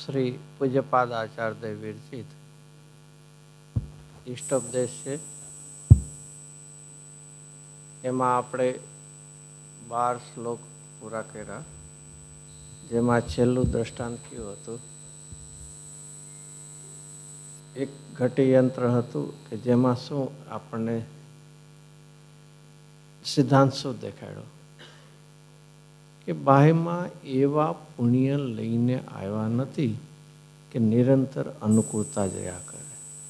શ્રી પૂજ્યપાદ આચાર્યદેવ વિરચિત ઇષ્ટોપદેશ છે. એમાં આપણે 12 શ્લોક પૂરા કર્યા, જેમાં છેલ્લું દ્રષ્ટાંત કયું હતું? એક ઘટી યંત્ર હતું કે જેમાં શું આપણને સિદ્ધાંત શું દેખાડ્યો કે બાહ્યમાં એવા પુણ્ય લઈને આવ્યા નથી કે નિરંતર અનુકૂળતા જયા કરે.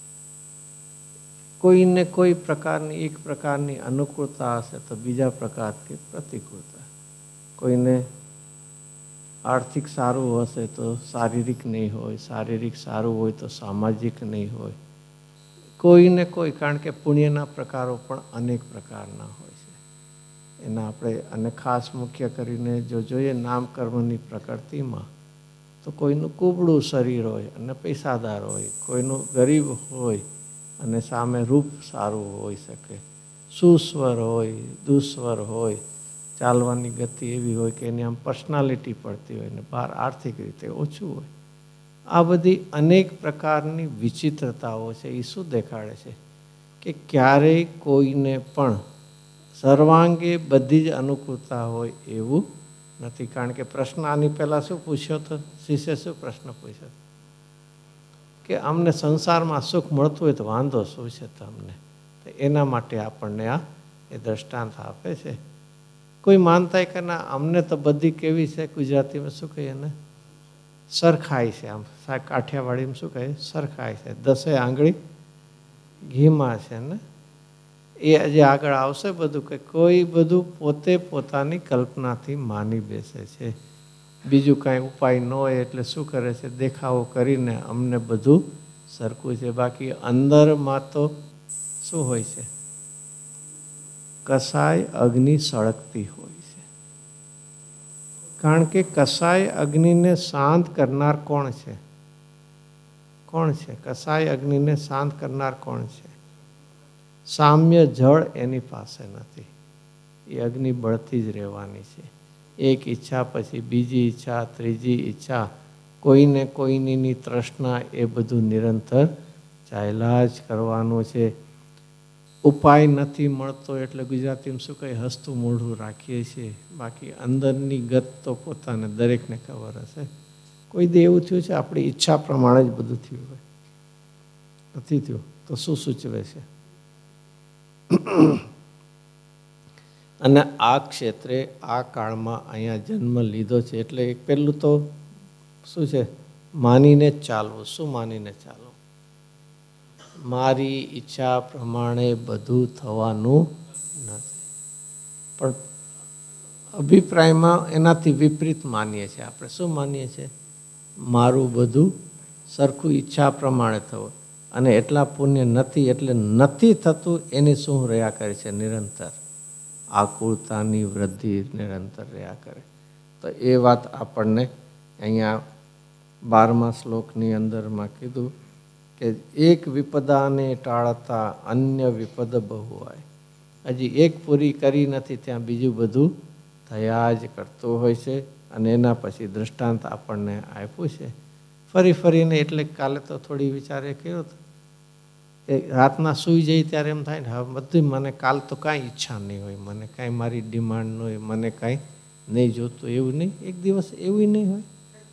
કોઈને કોઈ પ્રકારની એક પ્રકારની અનુકૂળતા હશે તો બીજા પ્રકારની પ્રતિકૂળતા. કોઈને આર્થિક સારું હશે તો શારીરિક નહીં હોય, શારીરિક સારું હોય તો સામાજિક નહીં હોય. કોઈને કોઈ, કારણ કે પુણ્યના પ્રકારો પણ અનેક પ્રકારના હોય છે. એના આપણે અને ખાસ મુખ્ય કરીને જો જોઈએ નામકર્મની પ્રકૃતિમાં, તો કોઈનું કુબળું શરીર હોય અને પૈસાદાર હોય, કોઈનું ગરીબ હોય અને સામે રૂપ સારું હોઈ શકે, સુસ્વર હોય, દુસ્વર હોય, ચાલવાની ગતિ એવી હોય કે એની આમ પર્સનાલિટી પડતી હોય ને બહાર આર્થિક રીતે ઓછું હોય. આ બધી અનેક પ્રકારની વિચિત્રતાઓ છે. એ શું દેખાડે છે કે ક્યારેય કોઈને પણ સર્વાંગે બધી જ અનુકૂળતા હોય એવું નથી. કારણ કે પ્રશ્ન આની પહેલાં શું પૂછ્યો હતો? શિષ્ય શું પ્રશ્ન પૂછ્યો કે અમને સંસારમાં સુખ મળતું હોય તો વાંધો શું છે તમને? તો એના માટે આપણને આ એ દ્રષ્ટાંત આપે છે. કોઈ માનતા કે ના અમને તો બધી કેવી છે, ગુજરાતીમાં શું કહીએ ને, સરખાઈ છે. આમ કાઠિયાવાડીમાં શું કહે? સરખાઈ છે. 10 આંગળી ઘીમાં છે ને એ જે આગળ આવશે બધું કે કોઈ બધું પોતે પોતાની કલ્પનાથી માની બેસે છે. બીજું કાંઈ ઉપાય ન હોય એટલે શું કરે છે? દેખાવો કરીને અમને બધું સરખું છે. બાકી અંદરમાં તો શું હોય છે? કસાય અગ્નિ સળગતી હોય છે. કારણ કે કસાય અગ્નિને શાંત કરનાર કોણ છે? કોણ છે? કસાય અગ્નિને શાંત કરનાર કોણ છે? સામ્ય જળ એની પાસે નથી. એ અગ્નિ બળતી જ રહેવાની છે. એક ઈચ્છા પછી બીજી ઈચ્છા, ત્રીજી ઈચ્છા, કોઈને કોઈની તૃષ્ણા, એ બધું નિરંતર ચાલ્યા જ કરવાનું છે. ઉપાય નથી મળતો એટલે ગુજરાતીમાં શું કહે? હસતું મોઢું રાખીએ છીએ. બાકી અંદરની ગત તો પોતાને દરેકને ખબર હશે. કોઈ દે એવું થયું છે આપણી ઈચ્છા પ્રમાણે જ બધું થયું હોય? નથી થયું તો શું સૂચવે છે? અને આ ક્ષેત્રે આ કાળમાં અહીંયા જન્મ લીધો છે એટલે એક પહેલું તો શું છે? માનીને જ ચાલવું. શું માનીને ચાલવું? મારી ઈચ્છા પ્રમાણે બધું થવાનું નથી. પણ અભિપ્રાયમાં એનાથી વિપરીત માનીએ છીએ આપણે. શું માનીએ છીએ? મારું બધું સરખું ઈચ્છા પ્રમાણે થવું. અને એટલા પુણ્ય નથી એટલે નથી થતું એની શું રહ્યા કરે છે? નિરંતર આકુળતાની વૃદ્ધિ નિરંતર રહ્યા કરે. તો એ વાત આપણને અહીંયા 12મા શ્લોકની અંદરમાં કીધું કે એક વિપદાને ટાળતા અન્ય વિપદ બહુ હોય. હજી એક પૂરી કરી નથી ત્યાં બીજું બધું થયા જ કરતું હોય છે. અને એના પછી દ્રષ્ટાંત આપણને આપ્યું છે. ફરીને એટલે કાલે તો થોડી વિચારે કર્યો હતો કે રાતના સૂઈ જઈ ત્યારે એમ થાય ને હવે બધું મને કાલ તો કાંઈ ઈચ્છા નહીં હોય, મને કાંઈ મારી ડિમાન્ડ ન હોય, મને કાંઈ નહીં જોતું. એવું નહીં. એક દિવસ એવું નહીં હોય.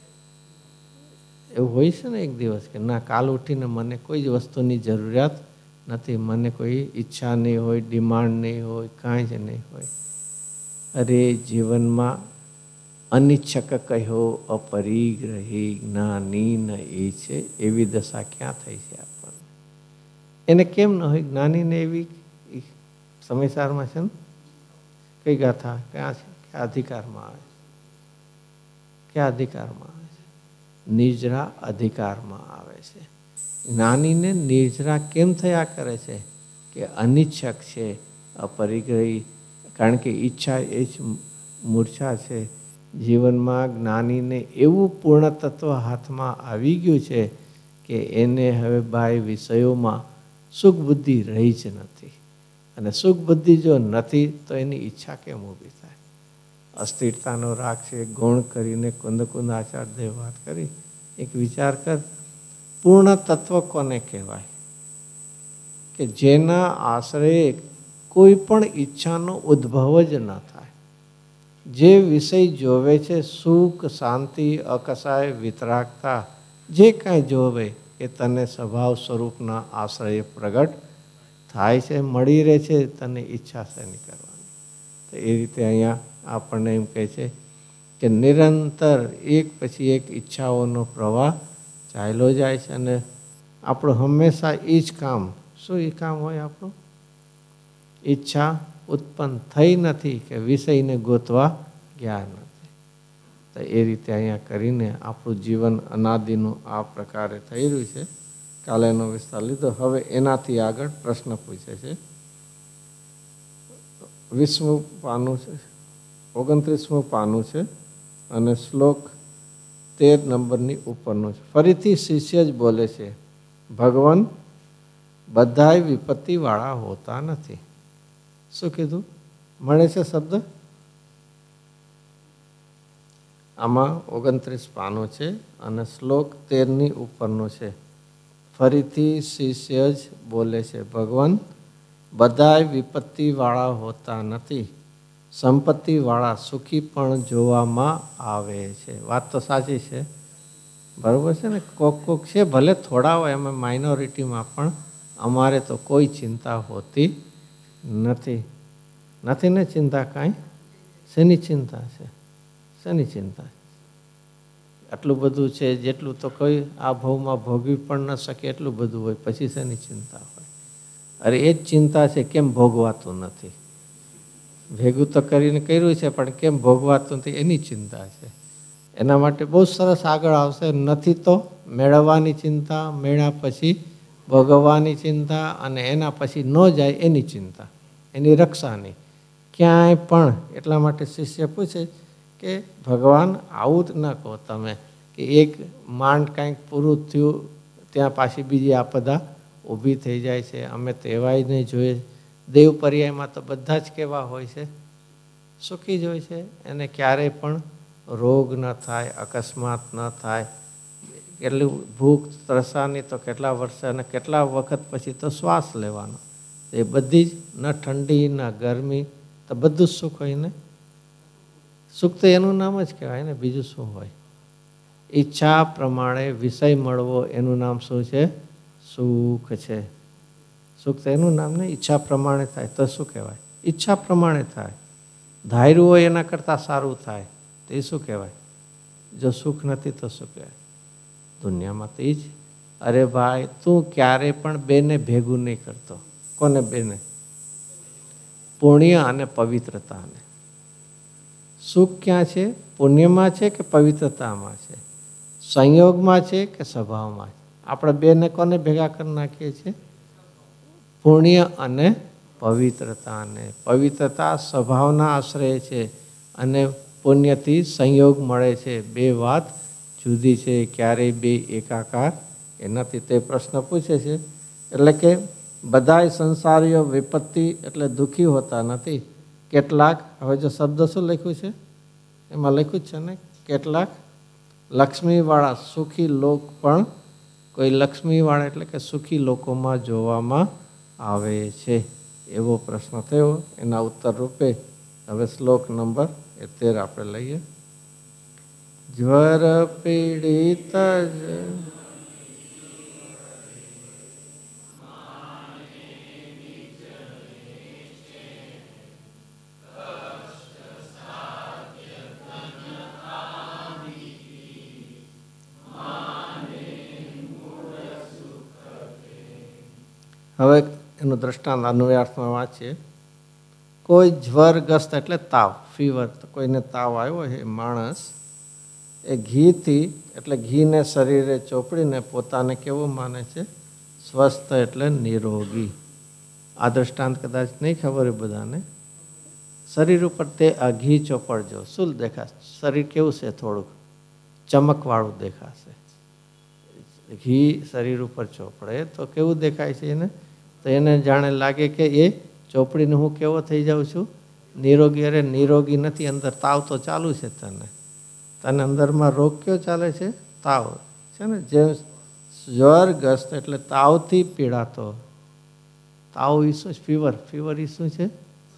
એવું હોય છે ને એક દિવસ કે ના કાલ ઉઠીને મને કોઈ જ વસ્તુની જરૂરિયાત નથી, મને કોઈ ઈચ્છા નહીં હોય, ડિમાન્ડ નહીં હોય, કાંઈ જ નહીં હોય. અરે જીવનમાં અનિચ્છક કહ્યો અપરિગ્રહી જ્ઞાની ન એ છે. એવી દશા ક્યાં થઈ છે આપણને? એને કેમ ન હોય? જ્ઞાનીને એવી સમયસારમાં છે ને કઈ ગાથા ક્યાં છે? ક્યાં અધિકારમાં આવે છે? ક્યાં અધિકારમાં આવે છે? નિજરા અધિકારમાં આવે છે. જ્ઞાનીને નિજરા કેમ થયા કરે છે? કે અનિચ્છક છે, અપરિગ્રહી. કારણ કે ઈચ્છા એ જ મૂર્છા છે. જીવનમાં જ્ઞાનીને એવું પૂર્ણ તત્વ હાથમાં આવી ગયું છે કે એને હવે બાહ્ય વિષયોમાં સુખ બુદ્ધિ રહી જ નથી. અને સુખ બુદ્ધિ જો નથી તો એની ઈચ્છા કેમ ઊભી થાય? અસ્થિરતાનો રાગ છે. ગૌણ કરીને કુંદ આચાર્યદેવ વાત કરી એક વિચાર કર, પૂર્ણ તત્વ કોને કહેવાય? કે જેના આશ્રય કોઈ પણ ઈચ્છાનો ઉદ્ભવ જ ન થાય. જે વિષય જોવે છે, સુખ, શાંતિ, અકસાય, વિતરાગતા, જે કાંઈ જોવે એ તને સ્વભાવ સ્વરૂપના આશ્રય પ્રગટ થાય છે, મળી રહે છે, તને ઈચ્છા શેની કરવાની. તો એ રીતે અહીંયા આપણને એમ કહે છે કે નિરંતર એક પછી એક ઈચ્છાઓનો પ્રવાહ ચાલ્યો જાય છે અને આપણું હંમેશા એ જ કામ. શું એ કામ હોય આપણું? ઈચ્છા ઉત્પન્ન થઈ નથી કે વિષયને ગોતવા ગયા નથી. તો એ રીતે અહીંયા કરીને આપણું જીવન અનાદિનું આ પ્રકારે થઈ રહ્યું છે. કાલે એનો વિસ્તાર લીધો. હવે એનાથી આગળ પ્રશ્ન પૂછે છે. 20મું પાનું છે, 29મું પાનું છે અને શ્લોક 13 નંબરની ઉપરનો છે. ફરીથી શિષ્ય જ બોલે છે, ભગવાન બધાય વિપત્તિવાળા હોતા નથી. શું કીધું? મળે છે શબ્દ? આમાં 29 પાનું છે અને શ્લોક 13ની ઉપરનો છે. ફરીથી શિષ્ય જ બોલે છે, ભગવાન બધાય વિપત્તિવાળા હોતા નથી. સંપત્તિવાળા સુખી પણ જોવામાં આવે છે. વાત તો સાચી છે, બરાબર છે ને? કોક છે, ભલે થોડા હોય, એમાં માઇનોરિટીમાં, પણ અમારે તો કોઈ ચિંતા હોતી નથી. નથી ને ચિંતા કાંઈ? શેની ચિંતા છે? શેની ચિંતા? આટલું બધું છે, જેટલું તો કોઈ આ ભાવમાં ભોગવી પણ ન શકે એટલું બધું હોય, પછી શેની ચિંતા હોય? અરે એ જ ચિંતા છે, કેમ ભોગવાતું નથી. ભેગું તો કરીને કર્યું છે, પણ કેમ ભોગવાતું નથી એની ચિંતા છે. એના માટે બહુ સરસ આગળ આવશે. નથી તો મેળવવાની ચિંતા, મેળ્યા પછી ભોગવવાની ચિંતા, અને એના પછી ન જાય એની ચિંતા, એની રક્ષાની. ક્યાંય પણ. એટલા માટે શિષ્ય પૂછે કે ભગવાન આવું જ ન કહો તમે કે એક માંડ કાંઈક પૂરું થયું ત્યાં પાછી બીજી આપદા ઊભી થઈ જાય છે. અમે તો એવાય નહીં જોઈએ. દેવ પર્યાયમાં તો બધા જ કેવા હોય છે? સુખી જ હોય છે. એને ક્યારેય પણ રોગ ન થાય, અકસ્માત ન થાય. કેટલી ભૂખ ત્રસાની તો કેટલા વર્ષે અને કેટલા વખત પછી તો શ્વાસ લેવાનો. એ બધી જ, ન ઠંડી ન ગરમી, તો બધું જ સુખ હોય ને. સુખ તો એનું નામ જ કહેવાય ને, બીજું શું હોય? ઈચ્છા પ્રમાણે વિષય મળવો એનું નામ શું છે? સુખ છે. સુખ તો એનું નામ ને. ઈચ્છા પ્રમાણે થાય તો શું કહેવાય? ઈચ્છા પ્રમાણે થાય. ધાર્યું હોય એના કરતાં સારું થાય તો એ શું કહેવાય? જો સુખ નથી તો શું કહેવાય? દુનિયામાં તો એ જ. અરે ભાઈ, તું ક્યારે પણ બેને ભેગું નહીં કરતો. કોને બેને? પુણ્ય અને પવિત્રતાને. સુખ ક્યાં છે? પુણ્યમાં છે કે પવિત્રતામાં છે? સંયોગમાં છે કે સ્વભાવમાં? આપણે બેને કોને ભેગા કરી નાખીએ છીએ? પુણ્ય અને પવિત્રતાને. પવિત્રતા સ્વભાવના આશ્રય છે અને પુણ્યથી સંયોગ મળે છે. બે વાત જુદી છે. ક્યારેય બે એકાકાર એ નથી. તે પ્રશ્ન પૂછે છે. એટલે કે બધાય સંસારીઓ વિપત્તિ એટલે દુઃખી હોતા નથી. કેટલાક, હવે જો શબ્દ શું લખ્યું છે એમાં લખ્યું જ છે ને, કેટલાક લક્ષ્મીવાળા સુખી લોક પણ, કોઈ લક્ષ્મીવાળા એટલે કે સુખી લોકોમાં જોવામાં આવે છે. એવો પ્રશ્ન થયો. એના ઉત્તર રૂપે હવે શ્લોક નંબર 13 આપણે લઈએ. જ્વર પીડિત હવે એનું દ્રષ્ટાંત અન્વયાર્થમાં વાંચીએ. કોઈ જ્વરગ્રસ્ત એટલે તાવ, ફીવર, તો કોઈને તાવ આવ્યો છે માણસ, એ ઘીથી એટલે ઘીને શરીરે ચોપડીને પોતાને કેવું માને છે? સ્વસ્થ એટલે નિરોગી. આ દ્રષ્ટાંત કદાચ નહીં ખબર હોય બધાને. શરીર ઉપર તે આ ઘી ચોપડજો, શું દેખાશે? શરીર કેવું છે? થોડુંક ચમકવાળું દેખાશે. ઘી શરીર ઉપર ચોપડે તો કેવું દેખાય છે એને? તો એને જાણે લાગે કે એ ચોપડીને હું કેવો થઈ જાઉં છું? નિરોગી. અરે નિરોગી નથી, અંદર તાવ તો ચાલુ છે. તને અંદરમાં રોગ કયો ચાલે છે? તાવ છે ને. જેમ જ્વરગ્રસ્ત એટલે તાવથી પીડાતો, તાવ એ શું છે? ફીવર એ શું છે?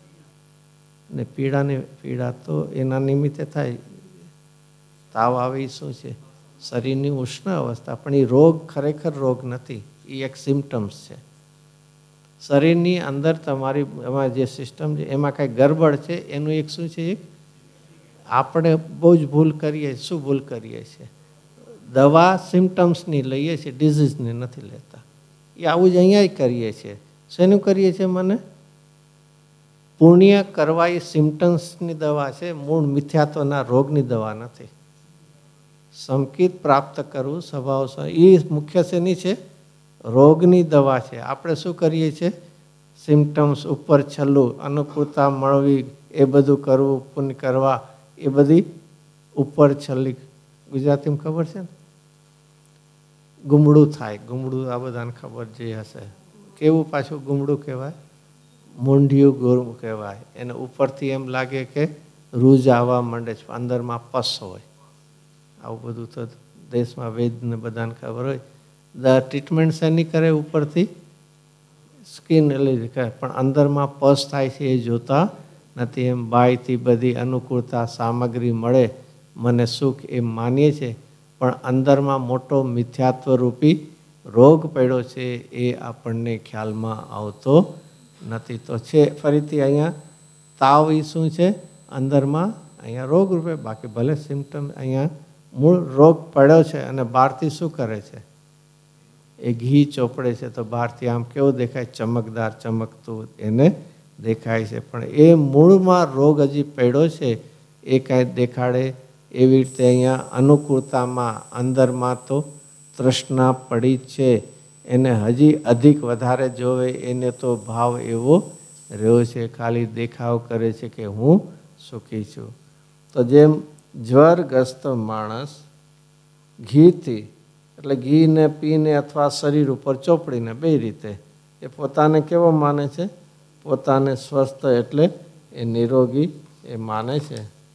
ને પીડા તો એના નિમિત્તે થાય. તાવ આવે એ શું છે? શરીરની ઉષ્ણ અવસ્થા. પણ એ રોગ ખરેખર રોગ નથી, એ એક સિમ્ટમ્સ છે. શરીરની અંદર તમારી એમાં જે સિસ્ટમ છે એમાં કાંઈ ગરબડ છે, એનું એક શું છે? એક આપણે બહુ જ ભૂલ કરીએ. શું ભૂલ કરીએ છીએ? દવા સિમ્ટમ્સની લઈએ છીએ, ડિઝીઝની નથી લેતા. એ આવું જ અહીંયા કરીએ છીએ. શેનું કરીએ છીએ? મને પુણ્ય કરવા એ સિમ્ટમ્સની દવા છે, મૂળ મિથ્યાત્વના રોગની દવા નથી. સંકિત પ્રાપ્ત કરવું સ્વભાવ એ મુખ્ય શેની છે? રોગની દવા છે. આપણે શું કરીએ છીએ? સિમ્ટમ્સ ઉપર છલ્લું, અનુકૂળતા મળવી, એ બધું કરવું, પુણ્ય કરવા, એ બધી ઉપર છલ્લી. ગુજરાતીમાં ખબર છે ને? ગુમડું થાય. ગુમડું આ બધાને ખબર જે હશે. કેવું પાછું ગુમડું કહેવાય? મૂંઢિયું ગુરુ કહેવાય. એને ઉપરથી એમ લાગે કે રૂજ આવવા માંડે છે, અંદરમાં પસ હોય. આવું બધું તો દેશમાં વૈદને બધાને ખબર હોય. ટ્રીટમેન્ટ શેની કરે? ઉપરથી સ્કિન એટલે કરે, પણ અંદરમાં પસ થાય છે એ જોતા નથી. એમ બાયથી બધી અનુકૂળતા સામગ્રી મળે, મને સુખ એમ માનીએ છીએ, પણ અંદરમાં મોટો મિથ્યાત્વરૂપી રોગ પડ્યો છે એ આપણને ખ્યાલમાં આવતો નથી. તો છે ફરીથી અહીંયા તાવ એ શું છે? અંદરમાં અહીંયા રોગ રૂપે. બાકી ભલે સિમ્ટમ અહીંયા મૂળ રોગ પડ્યો છે અને બહારથી શું કરે છે? એ ઘી ચોપડે છે તો બહારથી આમ કેવું દેખાય? ચમકદાર, ચમકતું એને દેખાય છે. પણ એ મૂળમાં રોગ હજી પડ્યો છે એ કાંઈ દેખાડે. એવી રીતે અહીંયા અનુકૂળતામાં અંદરમાં તો તૃષ્ણા પડી છે, એને હજી અધિક વધારે જોવે, એને તો ભાવ એવો રહ્યો છે. ખાલી દેખાવ કરે છે કે હું સુખી છું. તો જેમ જ્વરગ્રસ્ત માણસ ઘીથી, એટલે ઘીને પીને અથવા શરીર ઉપર ચોપડીને, બે રીતે એ પોતાને કેવો માને છે? પોતાને સ્વસ્થ એટલે એ નિરોગી એ માને છે.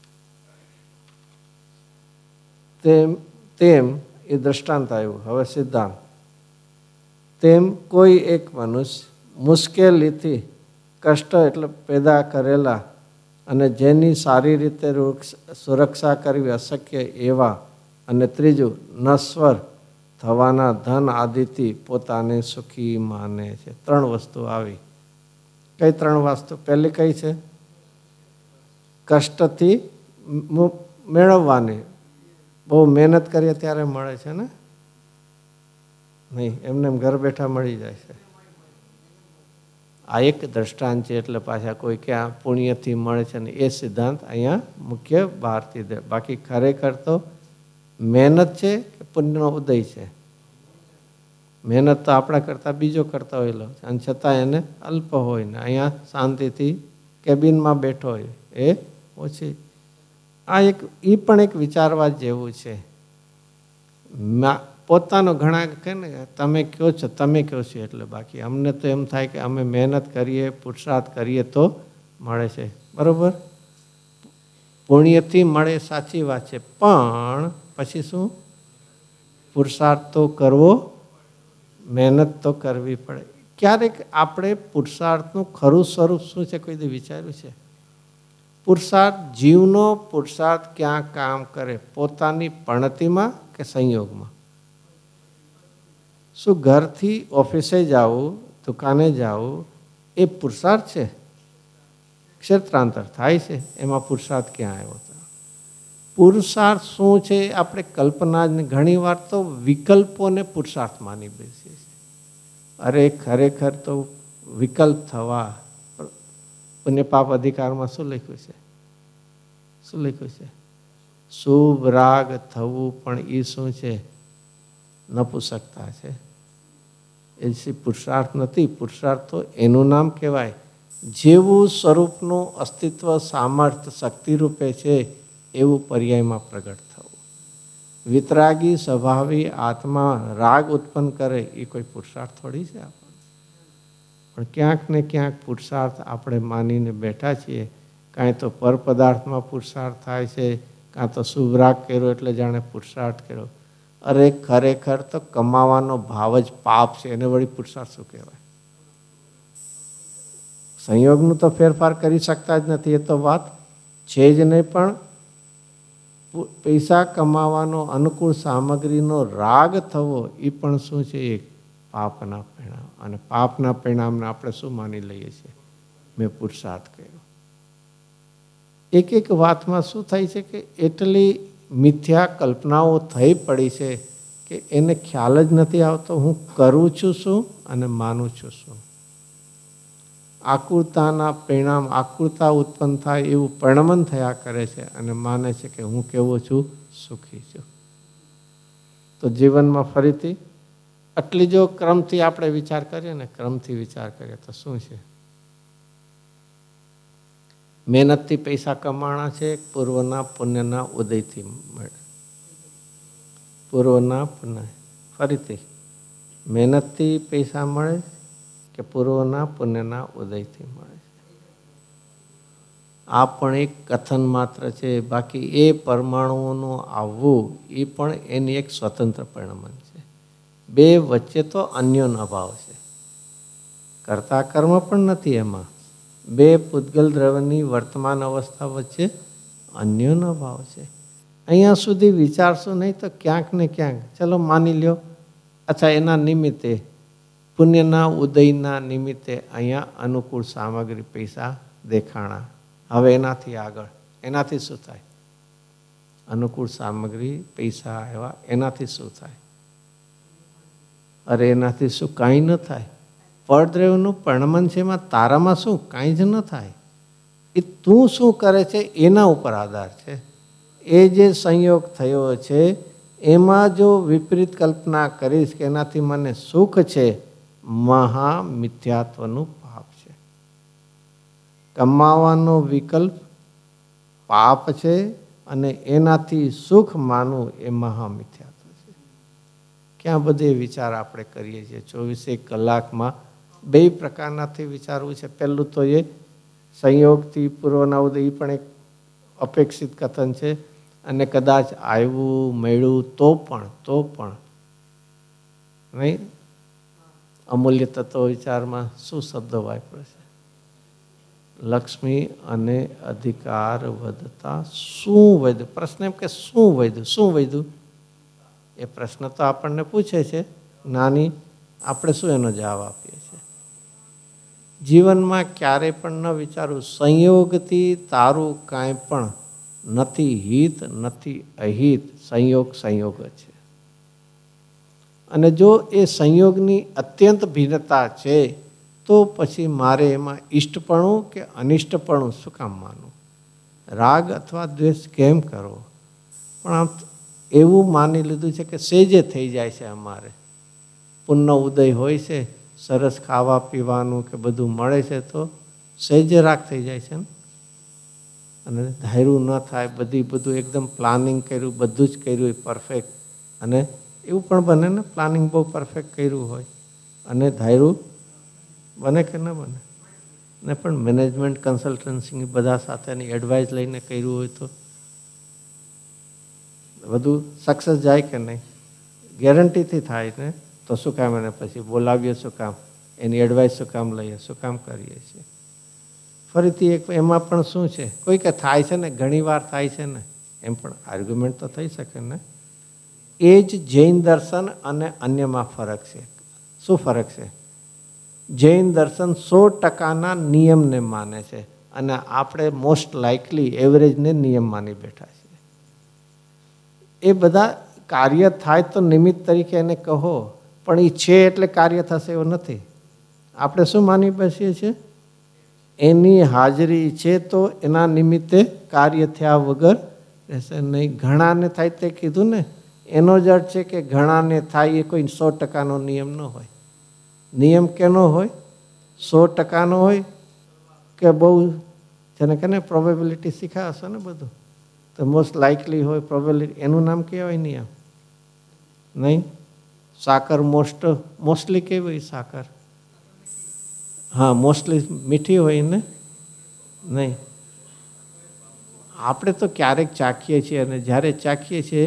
તેમ એ દ્રષ્ટાંત આવ્યું. હવે સિદ્ધાંત. તેમ કોઈ એક મનુષ્ય મુશ્કેલીથી કષ્ટ એટલે પેદા કરેલા અને જેની સારી રીતે સુરક્ષા કરવી અશક્ય એવા, અને ત્રીજું નશ્વર થવાના ધન આદિથી પોતાને સુખી માને છે. ત્રણ વસ્તુ આવી. કઈ ત્રણ વસ્તુ? પહેલી કઈ છે? કષ્ટથી મેળવવાની. બહુ મહેનત કરીએ ત્યારે મળે છે ને? નહીં, એમને ઘર બેઠા મળી જાય છે. આ એક દ્રષ્ટાંત છે. એટલે પાછા કોઈ ક્યાં પુણ્યથી મળે છે ને એ સિદ્ધાંત અહીંયા મુખ્ય બહારથી દે. બાકી ખરેખર તો મહેનત છે કે પુણ્યનો ઉદય છે? મહેનત તો આપણા કરતાં બીજો કરતા હોય અને છતાં એને અલ્પ હોય ને અહીંયા શાંતિથી કેબિનમાં બેઠો હોય એ ઓછી. આ એક એ પણ એક વિચારવા જેવું છે. પોતાનો ઘણા કહે ને તમે કયો છો, તમે કયો છો, એટલે બાકી અમને તો એમ થાય કે અમે મહેનત કરીએ, પુરુષાર્થ કરીએ તો મળે છે. બરાબર? પુણ્યથી મળે, સાચી વાત છે. પણ પછી શું? પુરુષાર્થ તો કરવો, મહેનત તો કરવી પડે. ક્યારેક આપણે પુરુષાર્થનું ખરું સ્વરૂપ શું છે કોઈ દી વિચાર્યું છે? પુરુષાર્થ, જીવનો પુરુષાર્થ ક્યાં કામ કરે? પોતાની પણતીમાં કે સંયોગમાં? શું ઘરથી ઓફિસે જવું, દુકાને જવું એ પુરુષાર્થ છે? ક્ષેત્રાંતર થાય છે, એમાં પુરુષાર્થ ક્યાં આવ્યો હતો? પુરુષાર્થ શું છે? આપણે કલ્પના જ ઘણી વાર તો વિકલ્પોને પુરુષાર્થ માની બેસીએ છીએ. અરે ખરેખર તો વિકલ્પ થવા. પુણ્ય પાપ અધિકારમાં શું લખ્યું છે? શું લખ્યું છે? શુભ રાગ થવું, પણ એ શું છે? નપુંસકતા છે. એ પુરુષાર્થ નથી. પુરુષાર્થ તો એનું નામ કહેવાય જેવું સ્વરૂપનું અસ્તિત્વ, સામર્થ્ય, શક્તિ રૂપે છે એવું પર્યાયમાં પ્રગટ થવું. વિતરાગી સ્વભાવી આત્મા રાગ ઉત્પન્ન કરે એ કોઈ પુરુષાર્થ થોડી છે આપણને. પણ ક્યાંક ને ક્યાંક પુરુષાર્થ આપણે માનીને બેઠા છીએ. કાંઈ તો પર પદાર્થમાં પુરુષાર્થ થાય છે, કાં તો શુભ રાગ કર્યો એટલે જાણે પુરુષાર્થ કર્યો. અરે ખરેખર તો કમાવાનો ભાવ જ પાપ છે, એને વળી પુરુષાર્થ શું કહેવાય? સંયોગનું તો ફેરફાર કરી શકતા જ નથી, એ તો વાત છે જ નહીં. પણ પૈસા કમાવાનો, અનુકૂળ સામગ્રીનો રાગ થવો એ પણ શું છે? એક પાપના પરિણામ. અને પાપના પરિણામને આપણે શું માની લઈએ છીએ? મેં પુરુષાર્થ કર્યો. એક એક વાતમાં શું થાય છે કે એટલી મિથ્યા કલ્પનાઓ થઈ પડી છે કે એને ખ્યાલ જ નથી આવતો હું કરું છું શું અને માનું છું શું. આકુરતાના પરિણામ, આકુરતા ઉત્પન્ન થાય એવું પરિણમન થયા કરે છે અને માને છે કે હું કેવો છું? સુખી છું. તો જીવનમાં ફરીથી આટલી જો ક્રમથી આપણે વિચાર કરીએ ને, ક્રમથી વિચાર કરીએ તો શું છે? મહેનતથી પૈસા કમાણા છે, પૂર્વના પુણ્યના ઉદયથી મળે. પૂર્વના પુણ્ય, ફરીથી મહેનતથી પૈસા મળે કે પૂર્વના પુણ્યના ઉદયથી મળે છે? આ પણ એક કથન માત્ર છે. બાકી એ પરમાણુઓનું આવવું એ પણ એની એક સ્વતંત્ર પરિણમન છે. બે વચ્ચે તો અન્યોનો અભાવ છે. કર્તા કર્મ પણ નથી એમાં. બે પૂતગલ દ્રવ્યની વર્તમાન અવસ્થા વચ્ચે અન્યોનો ભાવ છે. અહીંયા સુધી વિચારશો નહીં તો ક્યાંક ને ક્યાંક, ચલો માની લ્યો, અચ્છા એના નિમિત્તે, પુણ્યના ઉદયના નિમિત્તે અહીંયા અનુકૂળ સામગ્રી પૈસા દેખાણા. હવે એનાથી આગળ, એનાથી શું થાય? અનુકૂળ સામગ્રી પૈસા આવ્યા, એનાથી શું થાય? અરે એનાથી શું? કાંઈ ન થાય. પરદ્રવ્યનું પરિણમન છે, એમાં તારામાં શું? કાંઈ જ ન થાય. એ તું શું કરે છે એના ઉપર આધાર છે. એ જે સંયોગ થયો છે એમાં જો વિપરીત કલ્પના કરીશ કે એનાથી મને સુખ છે, મહા મિથ્યાત્વનું પાપ છે. કમાવાનો વિકલ્પ પાપ છે અને એનાથી સુખ માનવું એ મહા મિથ્યાત્વ છે. ક્યાં બધે વિચાર આપણે કરીએ છીએ 24 કલાકમાં? બે પ્રકારનાથી વિચારવું છે. પહેલું તો એ સંયોગથી પૂર્વના ઉદય, એ પણ એક અપેક્ષિત કથન છે. અને કદાચ આવ્યું મળ્યું તો પણ નહીં. અમૂલ્ય તત્વ વિચારમાં શું શબ્દ વાપરે છે? લક્ષ્મી અને અધિકાર વધતા શું વધ્યું? પ્રશ્ન એમ કે શું વધ્યું? શું વધ્યું? એ પ્રશ્ન તો આપણને પૂછે છે નાની, આપણે શું એનો જવાબ આપીએ છીએ? જીવનમાં ક્યારે પણ ન વિચારવું સંયોગથી તારું કાંઈ પણ નથી હિત નથી અહિત. સંયોગ સંયોગ છે. અને જો એ સંયોગની અત્યંત ભિન્નતા છે તો પછી મારે એમાં ઈષ્ટપણું કે અનિષ્ટપણું શું કામ માનવું? રાગ અથવા દ્વેષ કેમ કરવો? પણ આમ એવું માની લીધું છે કે સેજે થઈ જાય છે. અમારે પુનઃ ઉદય હોય છે, સરસ ખાવા પીવાનું કે બધું મળે છે તો સહેજે રાગ થઈ જાય છે ને. અને ધાર્યું ન થાય, બધું એકદમ પ્લાનિંગ કર્યું, બધું જ કર્યું પરફેક્ટ. અને એવું પણ બને ને, પ્લાનિંગ બહુ પરફેક્ટ કર્યું હોય અને ધાર્યું બને કે ન બને? ને પણ મેનેજમેન્ટ કન્સલ્ટન્સી બધા સાથેની એડવાઇસ લઈને કર્યું હોય તો બધું સક્સેસ જાય કે નહીં? ગેરંટીથી થાય ને. તો શું કામ એને પછી બોલાવીએ? શું કામ એની એડવાઇસ શું કામ લઈએ? શું કામ કરીએ છીએ? ફરીથી એક એમાં પણ શું છે? કોઈ કે થાય છે ને, ઘણી વાર થાય છે ને, એમ પણ આર્ગ્યુમેન્ટ તો થઈ શકે ને. એ જ જૈન દર્શન અને અન્યમાં ફરક છે. શું ફરક છે? જૈન દર્શન 100% નિયમને માને છે અને આપણે મોસ્ટ લાઇકલી એવરેજને નિયમ માની બેઠા છીએ. એ બધા કાર્ય થાય તો નિમિત્ત તરીકે એને કહો, પણ એ છે એટલે કાર્ય થશે એવું નથી. આપણે શું માની બેસીએ છીએ? એની હાજરી છે તો એના નિમિત્તે કાર્ય થયા વગર રહેશે નહીં. ઘણાને થાય તે કીધું ને, એનો જ અર્થ છે કે ઘણાને થાય એ કોઈ 100%નો નિયમ ન હોય. નિયમ કેનો હોય? 100%નો હોય કે બહુ જેને કહે ને પ્રોબેબિલિટી શીખ્યા હશો ને બધું, તો મોસ્ટ લાઇકલી હોય પ્રોબેબિલિટી, એનું નામ કહેવાય નિયમ નહીં. સાકર મોસ્ટલી કેવી હોય સાકર? હા, મોસ્ટલી મીઠી હોય ને? નહીં. આપણે તો ક્યારેક ચાખીએ છીએ અને જ્યારે ચાખીએ છીએ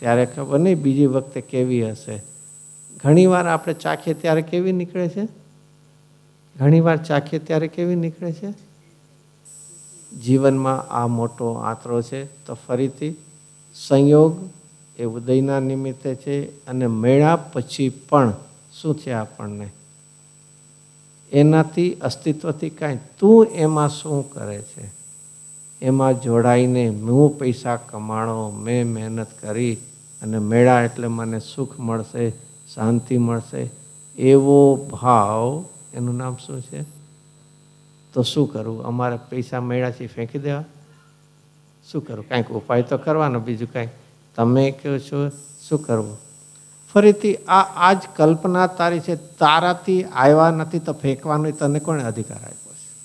ત્યારે ખબર નહીં બીજી વખતે કેવી હશે. ઘણીવાર આપણે ચાખીએ ત્યારે કેવી નીકળે છે? ઘણીવાર ચાખીએ ત્યારે કેવી નીકળે છે? જીવનમાં આ મોટો આંતરો છે. તો ફરીથી સંયોગ એ ઉદયના નિમિત્તે છે, અને મેળા પછી પણ શું છે આપણને? એનાથી અસ્તિત્વથી કાંઈ તું એમાં શું કરે છે? એમાં જોડાઈને હું પૈસા કમાણો, મેં મહેનત કરી અને મેળા એટલે મને સુખ મળશે, શાંતિ મળશે, એવો ભાવ, એનું નામ શું છે? તો શું કરવું? અમારે પૈસા મેળાથી ફેંકી દેવા? શું કરવું? કાંઈક ઉપાય તો કરવાનો, બીજું કાંઈક. તમે કહો છો શું કરવું? ફરીથી આ જ કલ્પના તારી છે. તારાથી આવ્યા નથી તો ફેંકવાનો તને કોણે અધિકાર આપ્યો છે?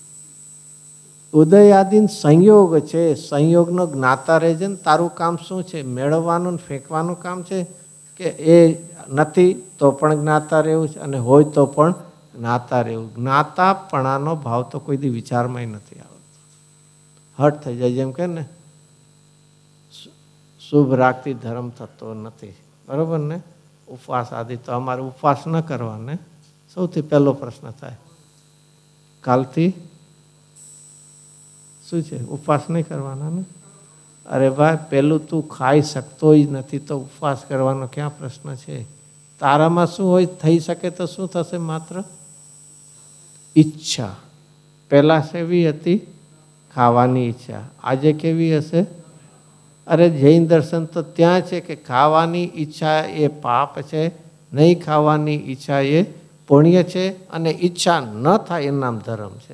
ઉદય આદિન સંયોગ છે. સંયોગનો જ્ઞાતા રહેજે ને. તારું કામ શું છે? મેળવવાનું ને ફેંકવાનું કામ છે કે એ નથી તો પણ જ્ઞાતા રહેવું છે, અને હોય તો પણ જ્ઞાતા રહેવું. જ્ઞાતાપણાનો ભાવ તો કોઈ દી વિચારમાં નથી આવતો. હટ થઈ જાય. જેમ કે ને શુભ રાખતી ધર્મ થતો નથી. બરોબર ને? ઉપવાસ આદિ તો અમારે ઉપવાસ ન કરવાને સૌથી પહેલો પ્રશ્ન થાય. કાલથી શું છે? ઉપવાસ નહીં કરવાના ને? અરે ભાઈ, પેલું તું ખાઈ શકતો જ નથી તો ઉપવાસ કરવાનો ક્યાં પ્રશ્ન છે? તારામાં શું હોય? થઈ શકે તો શું થશે? માત્ર ઈચ્છા. પહેલા કેવી હતી? ખાવાની ઈચ્છા. આજે કેવી હશે? અરે જૈન દર્શન તો ત્યાં છે કે ખાવાની ઈચ્છા એ પાપ છે, નહીં ખાવાની ઈચ્છા એ પુણ્ય છે, અને ઈચ્છા ન થાય એનું નામ ધર્મ છે.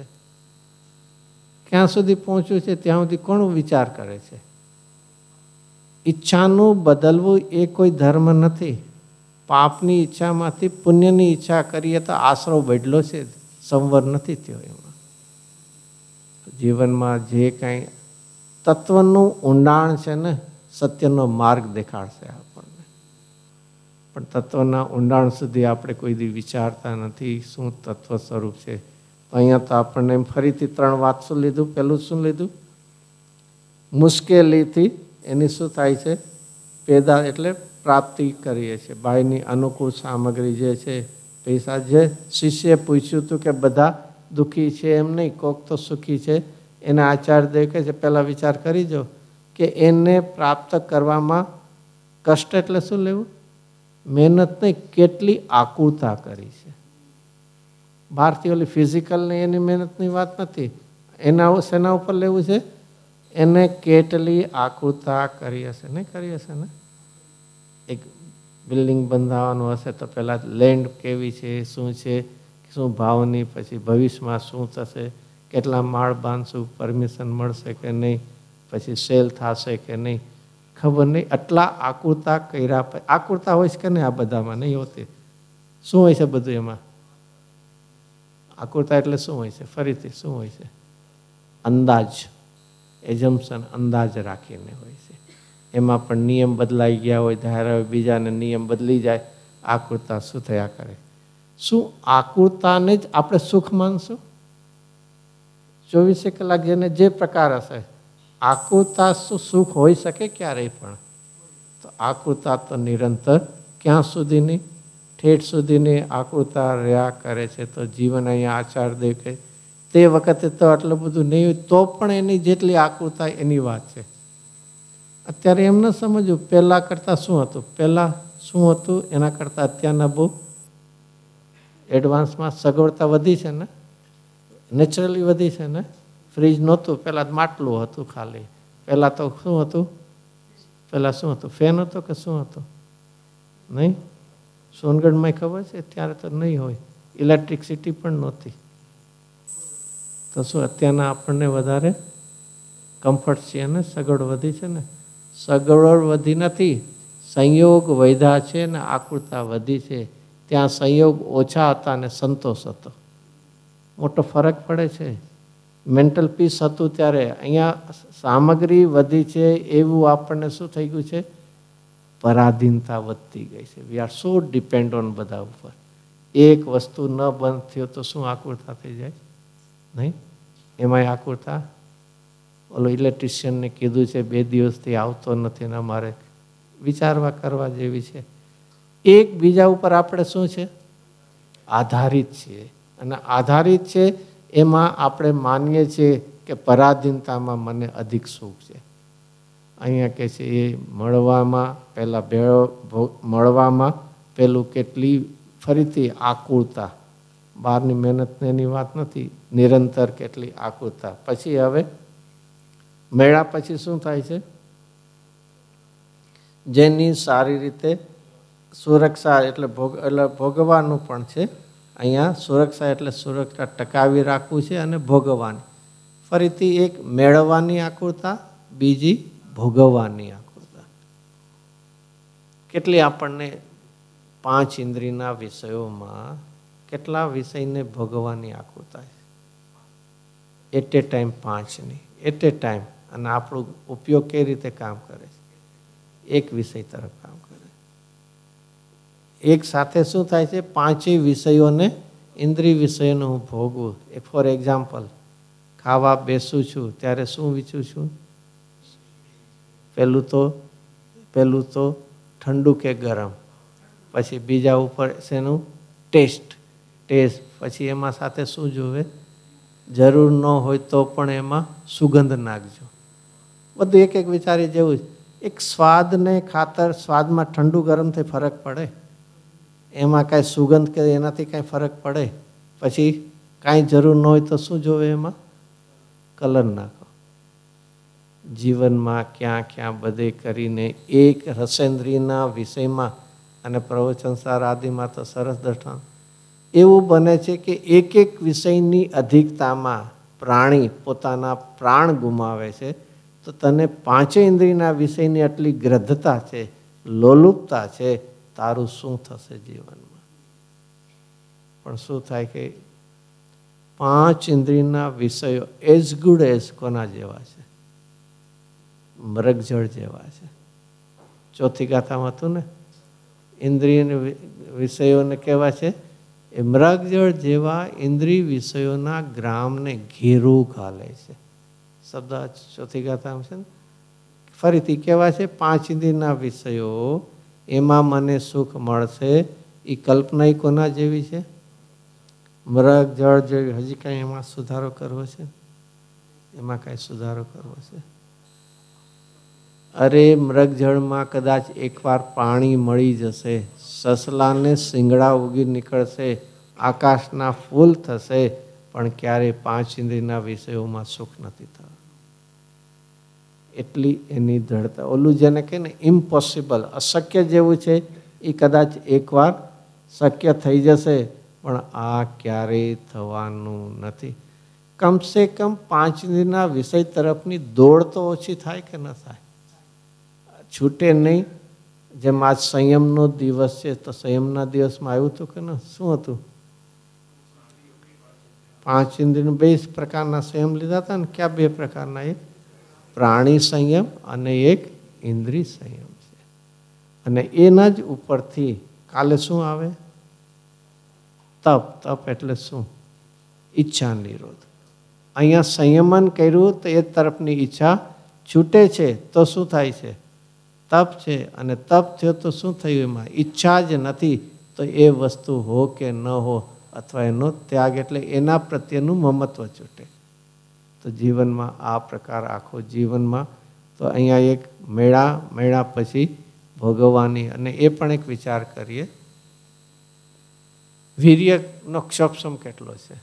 ક્યાં સુધી પહોંચ્યું છે? ત્યાં સુધી કોણ વિચાર કરે છે? ઈચ્છાનું બદલવું એ કોઈ ધર્મ નથી. પાપની ઈચ્છામાંથી પુણ્યની ઈચ્છા કરીએ તો આશરો બદલો છે, સંવર નથી થયો. એમાં જીવનમાં જે કાંઈ તત્વનું ઊંડાણ છે ને, સત્યનો માર્ગ દેખાડશે આપણને. પણ તત્વના ઊંડાણ સુધી આપણે કોઈ દી વિચારતા નથી શું તત્વ સ્વરૂપ છે. તો અહીંયા તો આપણને ફરીથી 3 વાત શું લીધું? પહેલું શું લીધું? મુશ્કેલીથી એની શું થાય છે? પેદા એટલે પ્રાપ્તિ કરીએ છીએ. બાયની અનુકૂળ સામગ્રી જે છે, પૈસા. જે શિષ્યએ પૂછ્યું હતું કે બધા દુઃખી છે એમ નહીં, કોક તો સુખી છે. એના આચાર્ય દેખે છે પહેલાં વિચાર કરી જો કે એને પ્રાપ્ત કરવામાં કષ્ટ એટલે શું લેવું? મહેનત નહીં, કેટલી આકુરતા કરી છે. બહારથી ઓલી ફિઝિકલની એની મહેનતની વાત નથી. એના શેના ઉપર લેવું છે? એને કેટલી આકુરતા કરી હશે. નહીં કરી હશે ને? એક બિલ્ડિંગ બંધાવવાનું હશે તો પહેલાં લેન્ડ કેવી છે, શું છે, શું ભાવની, પછી ભવિષ્યમાં શું થશે, કેટલા માળ બાંધશું, પરમિશન મળશે કે નહીં, પછી સેલ થશે કે નહીં, ખબર નહીં. આટલા આકુરતા કર્યા. આકુરતા હોય છે કે નહીં? આ બધામાં નહીં હોતી. શું હોય છે બધું એમાં? આકુરતા એટલે શું હોય છે? ફરીથી શું હોય છે? અંદાજ, એઝમ્પશન, અંદાજ રાખીને હોય છે. એમાં પણ નિયમ બદલાઈ ગયા હોય, ધારા બીજાને નિયમ બદલી જાય, આકુરતા શું થયા કરે? શું આકુરતાને જ આપણે સુખ માનશું? 24 કલાક જેને જે પ્રકાર હશે, આકુરતા શું સુખ હોઈ શકે ક્યારેય પણ? તો આકુરતા તો નિરંતર ક્યાં સુધીની? ઠેઠ સુધીની આકુરતા રહ્યા કરે છે. તો જીવન અહીંયા આચાર દેખે તે વખતે તો આટલું બધું નહીં હોય તો પણ એની જેટલી આકુરતા એની વાત છે. અત્યારે એમ ન સમજવું પહેલાં કરતાં શું હતું, પહેલાં શું હતું એના કરતાં અત્યારના બહુ એડવાન્સમાં સગવડતા વધી છે ને, નેચરલી વધી છે ને. ફ્રીજ નહોતું પહેલાં, માટલું હતું ખાલી. પહેલાં તો શું હતું? પહેલાં શું હતું? ફેન હતો કે શું હતું? નહીં. સોનગઢમાં ખબર છે ત્યારે તો નહીં હોય. ઇલેક્ટ્રિસિટી પણ નહોતી. તો શું અત્યારના આપણને વધારે કમ્ફર્ટ છે ને, સગવડ વધી છે ને? સગવડ વધી નથી, સંયોગ વધ્યા છે ને આકુરતા વધી છે. ત્યાં સંયોગ ઓછા હતા ને સંતોષ હતો. મોટો ફરક પડે છે. મેન્ટલ પીસ હતું ત્યારે, અહીંયા સામગ્રી વધી છે એવું આપણને શું થઈ ગયું છે? પરાધીનતા વધતી ગઈ છે. We are so depend on બધા ઉપર. એક વસ્તુ ન બંધ થયો તો શું આકુરતા થઈ જાય? નહીં. એમાંય આકુરતા. ઓલો ઇલેક્ટ્રિશિયનને કીધું છે 2 દિવસથી આવતો નથી ને અમારે વિચારવા કરવા જેવી છે. એક બીજા ઉપર આપણે શું છે? આધારિત છીએ. અને આધારિત છે એમાં આપણે માનીએ છીએ કે પરાધીનતામાં મને અધિક સુખ છે. અહીંયા કહે છે એ મળવામાં પહેલાં મળવામાં પેલું કેટલી ફરીથી આકુળતા, બહારની મહેનતને એની વાત નથી, નિરંતર કેટલી આકુળતા. પછી હવે મેળા પછી શું થાય છે? જેની સારી રીતે સુરક્ષા એટલે ભોગવવાનું પણ છે. અહીંયા સુરક્ષા એટલે સુરક્ષા ટકાવી રાખવું છે અને ભોગવવાની. ફરીથી એક મેળવવાની આકુળતા, બીજી ભોગવવાની આકુળતા. કેટલી આપણને 5 ઇન્દ્રિયના વિષયોમાં કેટલા વિષયને ભોગવવાની આકુળતા છે? એટ એ ટાઈમ 5ની, એટ એ ટાઈમ. અને આપણું ઉપયોગ કઈ રીતે કામ કરે છે? એક વિષય તરફ કામ કરે. એક સાથે શું થાય છે? 5 વિષયોને, ઇન્દ્રિય વિષયોને હું ભોગવું. ફોર એક્ઝામ્પલ, ખાવા બેસું છું ત્યારે શું વિચું છું? પહેલું તો ઠંડુ કે ગરમ, પછી બીજા ઉપર શેનું? ટેસ્ટ. પછી એમાં સાથે શું જોવે? જરૂર ન હોય તો પણ એમાં સુગંધ નાખજો. બધું એક એક વિચારી જેવું. એક સ્વાદને ખાતર, સ્વાદમાં ઠંડુ ગરમથી ફરક પડે? એમાં કાંઈ સુગંધ કે એનાથી કાંઈ ફરક પડે? પછી કાંઈ જરૂર ન હોય તો શું જોવે? એમાં કલર નાખો. જીવનમાં ક્યાં બધે કરીને એક રસેન્દ્રિયના વિષયમાં અને પ્રવચનસાર આદિમાં તો સરસ દર્શાવ એવું બને છે કે એક વિષયની અધિકતામાં પ્રાણી પોતાના પ્રાણ ગુમાવે છે. તો તને 5 ઇન્દ્રિયના વિષયની આટલી ગ્રદ્ધતા છે, લોલુપતા છે, તારું શું થશે જીવનમાં? પણ શું થાય કે 5 ઇન્દ્રિયના વિષયો એઝ ગુડ એઝ કોના જેવા છે? મૃગજળ જેવા છે. ચોથી ગાથામાં હતું ને, ઇન્દ્રિય વિષયોને કેવા છે? એ મૃગજળ જેવા ઇન્દ્રિય વિષયોના ગ્રામને ઘેરું ઘાલે છે. શબ્દ ચોથી ગાથામાં છે ને. ફરીથી કેવા છે? 5 ઇન્દ્રિયના વિષયો, એમાં મને સુખ મળશે. એ કલ્પના કોના જેવી છે? મૃગજળ જેવી. હજી કાંઈ એમાં સુધારો કરવો છે? એમાં કાંઈ સુધારો કરવો છે? અરે મૃગજળમાં કદાચ એકવાર પાણી મળી જશે, સસલાને શિંગડા ઉગી નીકળશે, આકાશના ફૂલ થશે, પણ ક્યારે 5 ઇન્દ્રિયના વિષયોમાં સુખ નથી થતું. એટલી એની દ્રઢતા. ઓલું જેને કહે ને ઇમ્પોસિબલ, અશક્ય જેવું છે, એ કદાચ એકવાર શક્ય થઈ જશે, પણ આ ક્યારેય થવાનું નથી. કમસે કમ 5 ઇન્દ્રિયના વિષય તરફની દોડ તો ઓછી થાય કે ન થાય? છૂટે નહીં. જેમ આજ સંયમનો દિવસ છે, તો સંયમના દિવસમાં આવ્યું હતું કે ન? શું હતું? 5 ઇન્દ્રિયના 2 પ્રકારના સંયમ લીધા હતા ને. ક્યાં 2 પ્રકારના? એક પ્રાણી સંયમ અને એક ઇન્દ્રિય સંયમ છે. અને એના જ ઉપરથી કાલે શું આવે? તપ. તપ એટલે શું? ઈચ્છા નિરોધ. અહીંયા સંયમન કર્યું તો એ તરફની ઈચ્છા છૂટે છે, તો શું થાય છે? તપ છે. અને તપ થયો તો શું થયું? એમાં ઈચ્છા જ નથી, તો એ વસ્તુ હો કે ન હો, અથવા એનો ત્યાગ એટલે એના પ્રત્યેનું મમત્વ છૂટે. તો જીવનમાં આ પ્રકાર આખો જીવનમાં. તો અહીંયા એક મેળા પછી ભોગવવાની. અને એ પણ એક વિચાર કરીએ, વીર્યનો ક્ષોભસમ કેટલો છે?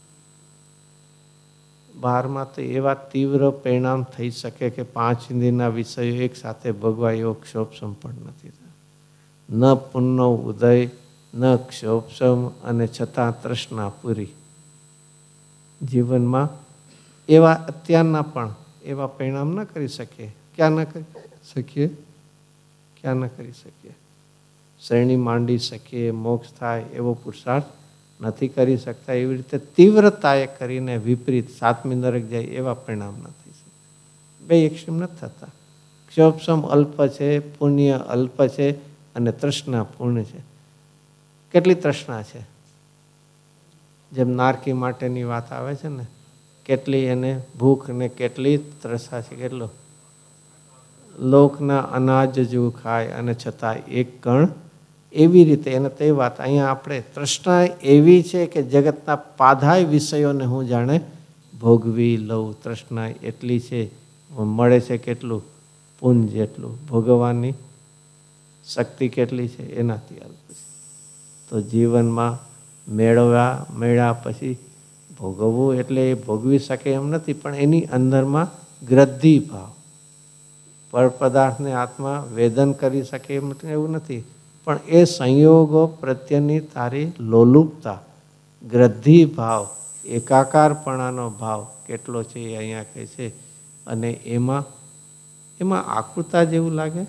બહારમાં તો એવા તીવ્ર પરિણામ થઈ શકે કે 5 ઇન્દ્રિયના વિષયો એક સાથે ભોગવાય એવો ક્ષોભસમ પણ નથી થતો. ન પુનઃ ઉદય ન ક્ષોભસમ, અને છતાં તૃષ્ણા પૂરી. જીવનમાં એવા અત્યારના પણ એવા પરિણામ ન કરી શકીએ. ક્યાં ન કરી શકીએ? ક્યાં ન કરી શકીએ? શ્રેણી માંડી શકીએ, મોક્ષ થાય એવો પુરુષાર્થ નથી કરી શકતા. એવી રીતે તીવ્રતાએ કરીને વિપરીત 7મી નરક જાય એવા પરિણામ ન થઈ શકે. 2 એક્સ્ટ્રીમ નથી થતા. ક્ષોભસમ અલ્પ છે, પુણ્ય અલ્પ છે, અને તૃષ્ણા પૂર્ણ છે. કેટલી તૃષ્ણા છે? જેમ નારકી માટેની વાત આવે છે ને, કેટલી એને ભૂખ ને કેટલી તૃષા છે. કેટલો લોકના અનાજ જેવું ખાય અને છતાં એક કણ એવી રીતે એને તે વાત અહીંયા આપણે તૃષ્ણા એવી છે કે જગતના પાધાય વિષયોને હું જાણે ભોગવી લઉં. તૃષ્ણા એટલી છે, મળે છે કેટલું? પુંજ જેટલું. ભોગવવાની શક્તિ કેટલી છે? એનાથી અલ્પ છે. તો જીવનમાં મેળવ્યા પછી ભોગવવું એટલે એ ભોગવી શકે એમ નથી, પણ એની અંદરમાં ગ્રદ્ધિ ભાવ, પર પદાર્થને આત્મા વેદન કરી શકે એમ એવું નથી, પણ એ સંયોગો પ્રત્યેની તારી લોલુપતા, ગ્રદ્ધિ ભાવ, એકાકારપણાનો ભાવ કેટલો છે એ અહીંયા કહે છે. અને એમાં આકૃતા જેવું લાગે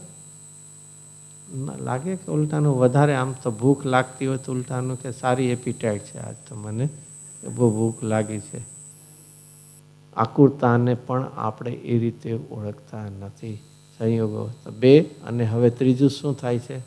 કે ઉલટાનું વધારે? આમ તો ભૂખ લાગતી હોય તો ઉલટાનું કે સારી એપિટાઇટ છે આજ તો, મને બહુ ભૂખ લાગી છે. આકુરતાને પણ આપણે એ રીતે ઓળખતા નથી. સંયોગો તો બે. અને હવે ત્રીજું શું થાય છે?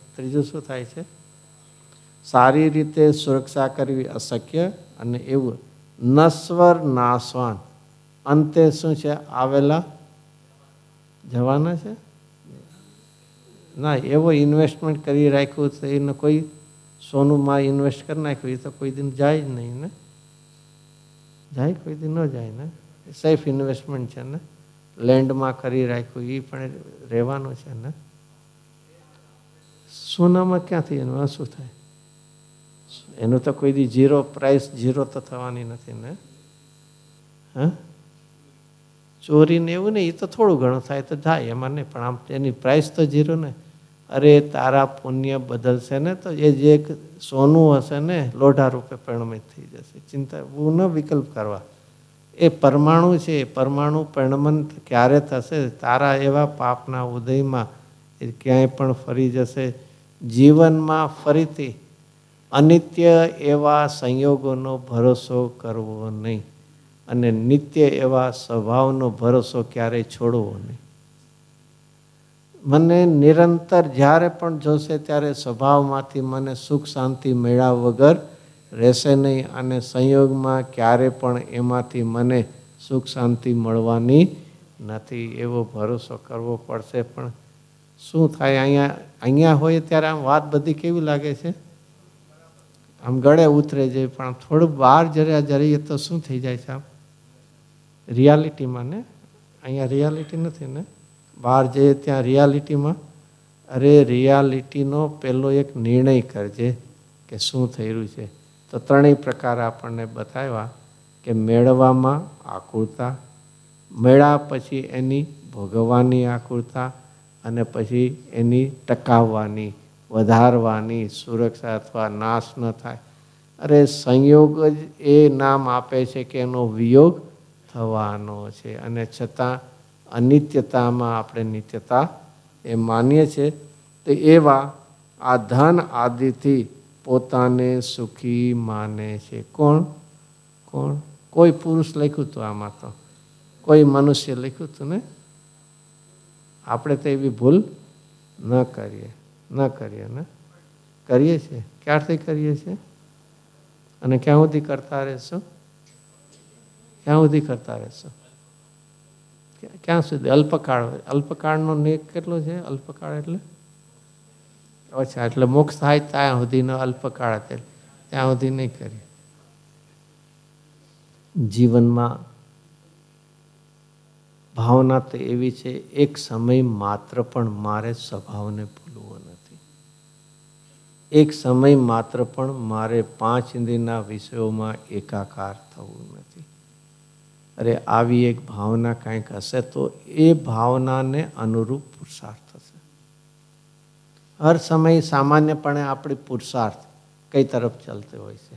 સારી રીતે સુરક્ષા કરવી અશક્ય અને એવું નશ્વર નાશવાન. અંતે શું છે? આવેલા જવાના છે ના. એવો ઇન્વેસ્ટમેન્ટ કરી રાખ્યું છે એને કોઈ સોનુમાં ઇન્વેસ્ટ કરી નાખ્યું, એ તો કોઈ દિન જાય જ નહીં ને. જાય? કોઈ દિન ન જાય ને. સેફ ઇન્વેસ્ટમેન્ટ છે ને. લેન્ડમાં કરી રાખ્યું એ પણ રહેવાનું છે ને. સોનામાં ક્યાંથી એનું શું થાય? એનું તો કોઈ દી ઝીરો, પ્રાઇસ ઝીરો તો થવાની નથી ને. હા, ચોરીને એવું નહીં, એ તો થોડું ઘણું થાય તો થાય, એમાં નહીં, પણ આમ એની પ્રાઇસ તો ઝીરો ને. અરે તારા પુણ્ય બદલશે ને તો એ જે સોનું હશે ને લોઢા રૂપે પરિણમિત થઈ જશે. ચિંતા બહુ ન વિકલ્પ કરવા. એ પરમાણુ છે, પરમાણુ પરિણમન ક્યારે થશે? તારા એવા પાપના ઉદયમાં એ ક્યાંય પણ ફરી જશે. જીવનમાં ફરીથી અનિત્ય એવા સંયોગોનો ભરોસો કરવો નહીં અને નિત્ય એવા સ્વભાવનો ભરોસો ક્યારેય છોડવો નહીં. મને નિરંતર જ્યારે પણ જોશે ત્યારે સ્વભાવમાંથી મને સુખ શાંતિ મળ્યા વગર રહેશે નહીં, અને સંયોગમાં ક્યારે પણ એમાંથી મને સુખ શાંતિ મળવાની નથી એવો ભરોસો કરવો પડશે. પણ શું થાય? અહીંયા હોય ત્યારે આમ વાત બધી કેવી લાગે છે? આમ ગળે ઉતરે છે, પણ થોડું બહાર જરીએ તો શું થઈ જાય છે? આમ રિયાલિટીમાં ને. અહીંયા રિયાલિટી નથી ને. બહાર જઈએ ત્યાં રિયાલિટીમાં. અરે રિયાલિટીનો પહેલો એક નિર્ણય કરજે કે શું થઈ રહ્યું છે. તો ત્રણેય પ્રકાર આપણને બતાવ્યા કે મેળવવામાં આકુરતા, મેળા પછી એની ભોગવવાની આકુરતા, અને પછી એની ટકાવવાની, વધારવાની, સુરક્ષા અથવા નાશ ન થાય. અરે સંયોગ જ એ નામ આપે છે કે એનો વિયોગ થવાનો છે, અને છતાં અનિત્યતામાં આપણે નિત્યતા એ માનીએ છીએ. તો એવા આ ધન આદિથી પોતાને સુખી માને છે. કોણ? કોઈ પુરુષ લખ્યું હતું આમાં, તો કોઈ મનુષ્ય લખ્યું હતું ને. આપણે તો એવી ભૂલ ન કરીએ ને. કરીએ છીએ. ક્યારથી કરીએ છીએ અને ક્યાં સુધી કરતા રહેશું? ક્યાં સુધી? અલ્પકાળનો નિયમ કેટલો છે? અલ્પકાળ એટલે અચ્છા, એટલે મોક્ષ થાય ત્યાં સુધીનો અલ્પકાળ, ત્યાં સુધી નહીં કરીએ. જીવનમાં ભાવના તો એવી છે, એક સમય માત્ર પણ મારે સ્વભાવને ભૂલવો નથી. એક સમય માત્ર પણ મારે પાંચ ઇન્દ્રિયના વિષયોમાં એકાકાર થવું નથી. અરે આવી એક ભાવના કંઈક હશે તો એ ભાવનાને અનુરૂપ પુરુષાર્થ થશે. હર સમય સામાન્યપણે આપણી પુરુષાર્થ કઈ તરફ ચાલતો હોય છે?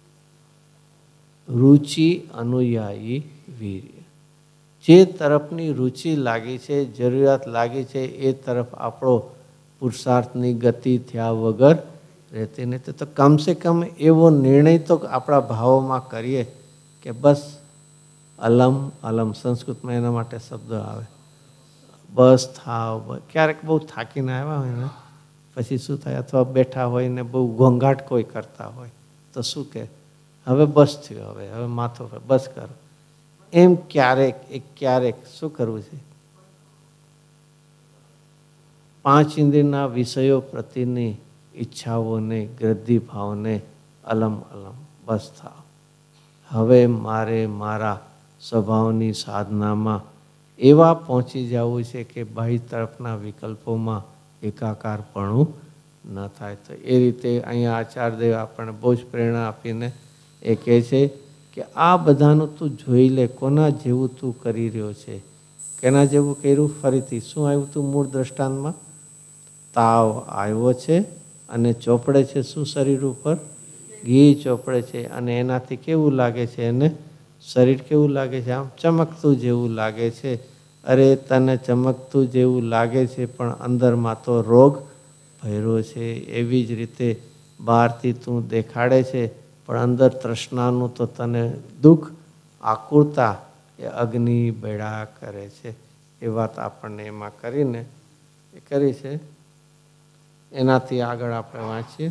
રુચિ અનુયાયી વીર્ય. જે તરફની રુચિ લાગી છે, જરૂરિયાત લાગી છે, એ તરફ આપણો પુરુષાર્થની ગતિ થયા વગર રહેતી નથી. તો કમસે કમ એવો નિર્ણય તો આપણા ભાવોમાં કરીએ કે બસ અલમ, સંસ્કૃતમાં એના માટે શબ્દ આવે, બસ થાવ. ક્યારેક બહુ થાકીને આવ્યા હોય ને પછી શું થાય, અથવા બેઠા હોય ને બહુ ઘોંઘાટ કોઈ કરતા હોય તો શું કે હવે બસ થયું, હવે માથો બસ કરો. એમ ક્યારેક શું કરવું છે? પાંચ ઇન્દ્રિયના વિષયો પ્રતિની ઈચ્છાઓને ગ્રદ્ધિ ભાવને અલમ અલમ બસ થાવ. હવે મારે મારા સ્વભાવની સાધનામાં એવા પહોંચી જવું છે કે બાહ્ય તરફના વિકલ્પોમાં એકાકારપણું ન થાય. તો એ રીતે અહીંયા આચાર્યદેવ આપણને બહુ જ પ્રેરણા આપીને એ કહે છે કે આ બધાનું તું જોઈ લે, કોના જેવું તું કરી રહ્યો છે. કેના જેવું કર્યું? ફરીથી શું આવ્યું તું મૂળ દ્રષ્ટાંતમાં? તાવ આવ્યો છે અને ચોપડે છે શું શરીર ઉપર? ઘી ચોપડે છે અને એનાથી કેવું લાગે છે? એને શરીર કેવું લાગે છે? આમ ચમકતું જેવું લાગે છે. અરે તને ચમકતું જેવું લાગે છે પણ અંદરમાં તો રોગ ભર્યો છે. એવી જ રીતે બહારથી તું દેખાડે છે પણ અંદર તૃષ્ણાનું તો તને દુઃખ, આકુરતા એ અગ્નિ બેડા કરે છે. એ વાત આપણને એમાં કરીને એ કરી છે. એનાથી આગળ આપણે વાંચીએ.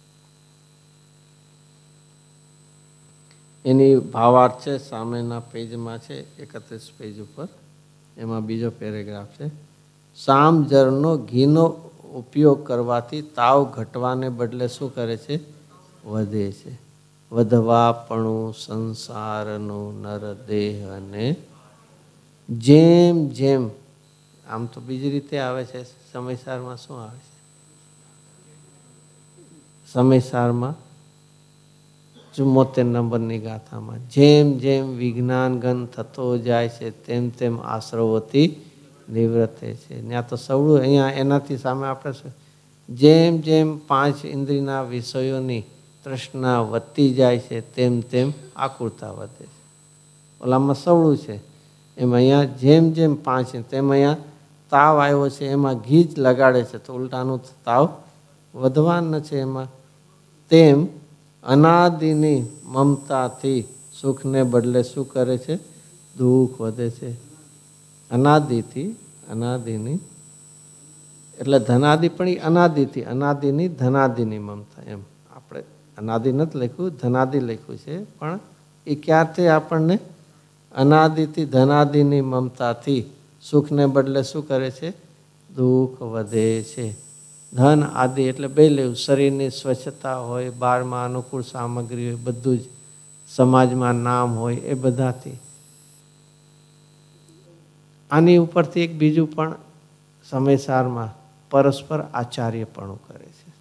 એની ભાવાર્થ છે સામેના પેજમાં છે, 31 પેજ ઉપર. એમાં બીજો પેરેગ્રાફ છે. સામજરનો ઘીનો ઉપયોગ કરવાથી તાવ ઘટવાને બદલે શું કરે છે? વધે છે. વધવાપણું સંસારનું નરદેહ અને જેમ જેમ, આમ તો બીજી રીતે આવે છે, સમયસારમાં શું આવે છે? સમયસારમાં 74 નંબરની ગાથામાં જેમ જેમ વિજ્ઞાનગન થતો જાય છે તેમ તેમ આશ્રવોથી નિવૃત્તે છે. ત્યાં તો સવળું, અહીંયા એનાથી સામે આપણે જેમ જેમ પાંચ ઇન્દ્રિયના વિષયોની તૃષ્ણા વધતી જાય છે તેમ તેમ આકુરતા વધે છે. ઓલામાં સવળું છે. એમ અહીંયા જેમ જેમ પાંચ, તેમ અહીંયા તાવ આવ્યો છે એમાં ઘી જ લગાડે છે તો ઉલટાનું તાવ વધવાનું છે. એમાં તેમ અનાદિની મમતાથી સુખને બદલે શું કરે છે? દુઃખ વધે છે. અનાદિથી, અનાદિની એટલે ધનાદિ પણ એ અનાદિથી, અનાદિની ધનાદિની મમતા. એમ આપણે અનાદિ નથી લખ્યું, ધનાદિ લખ્યું છે, પણ એ ક્યારથી આપણને અનાદિથી ધનાદિની મમતાથી સુખને બદલે શું કરે છે? દુઃખ વધે છે. ધન આદિ એટલે બે લેવું, શરીરની સ્વચ્છતા હોય, બહારમાં અનુકૂળ સામગ્રી હોય, બધું જ સમાજમાં નામ હોય, એ બધાથી. આની ઉપરથી એક બીજું પણ સમયસારમાં પરસ્પર આચાર્યપણું કરે છે.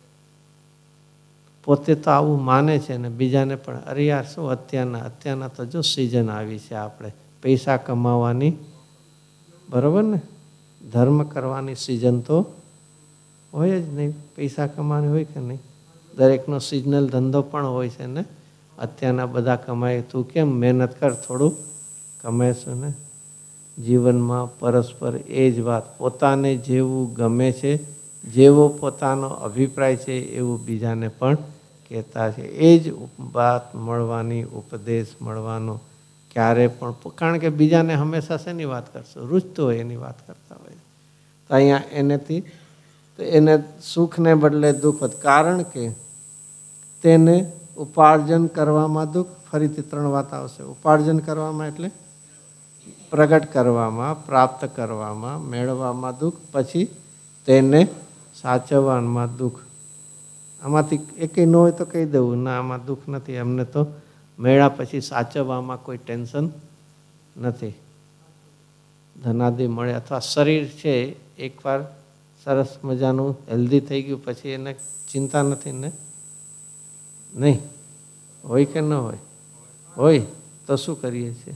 પોતે તો આવું માને છે ને બીજાને પણ, અરે યાર શું અત્યારના તો જો સિઝન આવી છે, આપણે પૈસા કમાવાની, બરાબર ને, ધર્મ કરવાની સિઝન તો હોય જ નહીં. પૈસા કમાવાની હોય કે નહીં? દરેકનો સિઝનલ ધંધો પણ હોય છે ને. અત્યારના બધા કમાય, તું કેમ મહેનત કર, થોડું કમાઈશું ને. જીવનમાં પરસ્પર એ જ વાત, પોતાને જેવું ગમે છે, જેવો પોતાનો અભિપ્રાય છે એવું બીજાને પણ કહેતા છે. એ જ વાત મળવાની, ઉપદેશ મળવાનો ક્યારે પણ, કારણ કે બીજાને હંમેશા શેની વાત કરશો? રૂચતું હોય એની વાત કરતા હોય. તો અહીંયા એનેથી તો એને સુખને બદલે દુઃખ, કારણ કે તેને ઉપાર્જન કરવામાં દુઃખ. ફરીથી 3 વાત આવશે. ઉપાર્જન કરવામાં એટલે પ્રગટ કરવામાં, પ્રાપ્ત કરવામાં, મેળવવામાં દુઃખ. પછી તેને સાચવવામાં દુઃખ. આમાંથી એકેય ન હોય તો કહી દેવું, ના આમાં દુઃખ નથી, અમને તો મેળા પછી સાચવવામાં કોઈ ટેન્શન નથી. ધનાદિ મળે અથવા શરીર છે એકવાર સરસ મજાનું હેલ્ધી થઈ ગયું પછી એને ચિંતા નથી ને? નહીં હોય કે ન હોય? હોય તો શું કરીએ છીએ?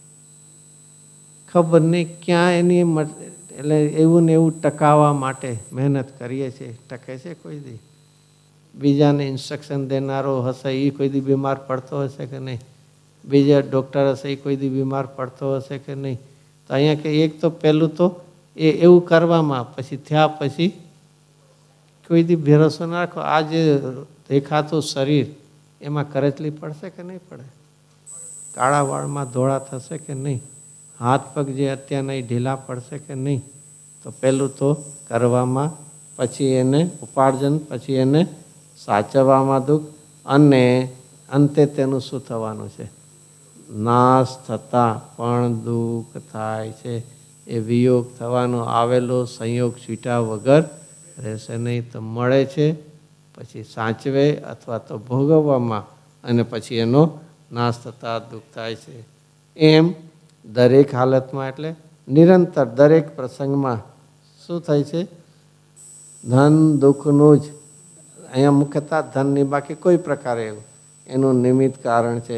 ખબર નહીં ક્યાં એની એટલે એવું ને એવું ટકાવવા માટે મહેનત કરીએ છીએ. ટકે છે કોઈ દી? બીજાને ઇન્સ્ટ્રક્શન દેનારો હશે એ કોઈ દી બીમાર પડતો હશે કે નહીં? બીજા ડૉક્ટર હશે એ કોઈ દી બીમાર પડતો હશે કે નહીં? તો અહીંયા કે એક તો પહેલું તો એ એવું કરવામાં, પછી થયા પછી કોઈ દી ભરોસો ના રાખો. આ જે દેખાતું શરીર એમાં કરચલી પડશે કે નહીં પડે? કાળા વાળમાં ધોળા થશે કે નહીં? હાથ પગ જે અત્યારના એ ઢીલા પડશે કે નહીં? તો પહેલું તો કરવામાં, પછી એને ઉપાર્જન, પછી એને સાચવવામાં દુઃખ, અને અંતે તેનું શું થવાનું છે? નાશ થતાં પણ દુઃખ થાય છે. એ વિયોગ થવાનો આવેલો સંયોગ છૂટા વગર રહેશે નહીં. તો મળે છે પછી સાચવે અથવા તો ભોગવવામાં અને પછી એનો નાશ થતા દુઃખ થાય છે. એમ દરેક હાલતમાં એટલે નિરંતર દરેક પ્રસંગમાં શું થાય છે? ધન દુઃખનું જ અહીંયા મુખ્યતઃ ધનની, બાકી કોઈ પ્રકારે એવું એનું નિમિત્ત કારણ છે.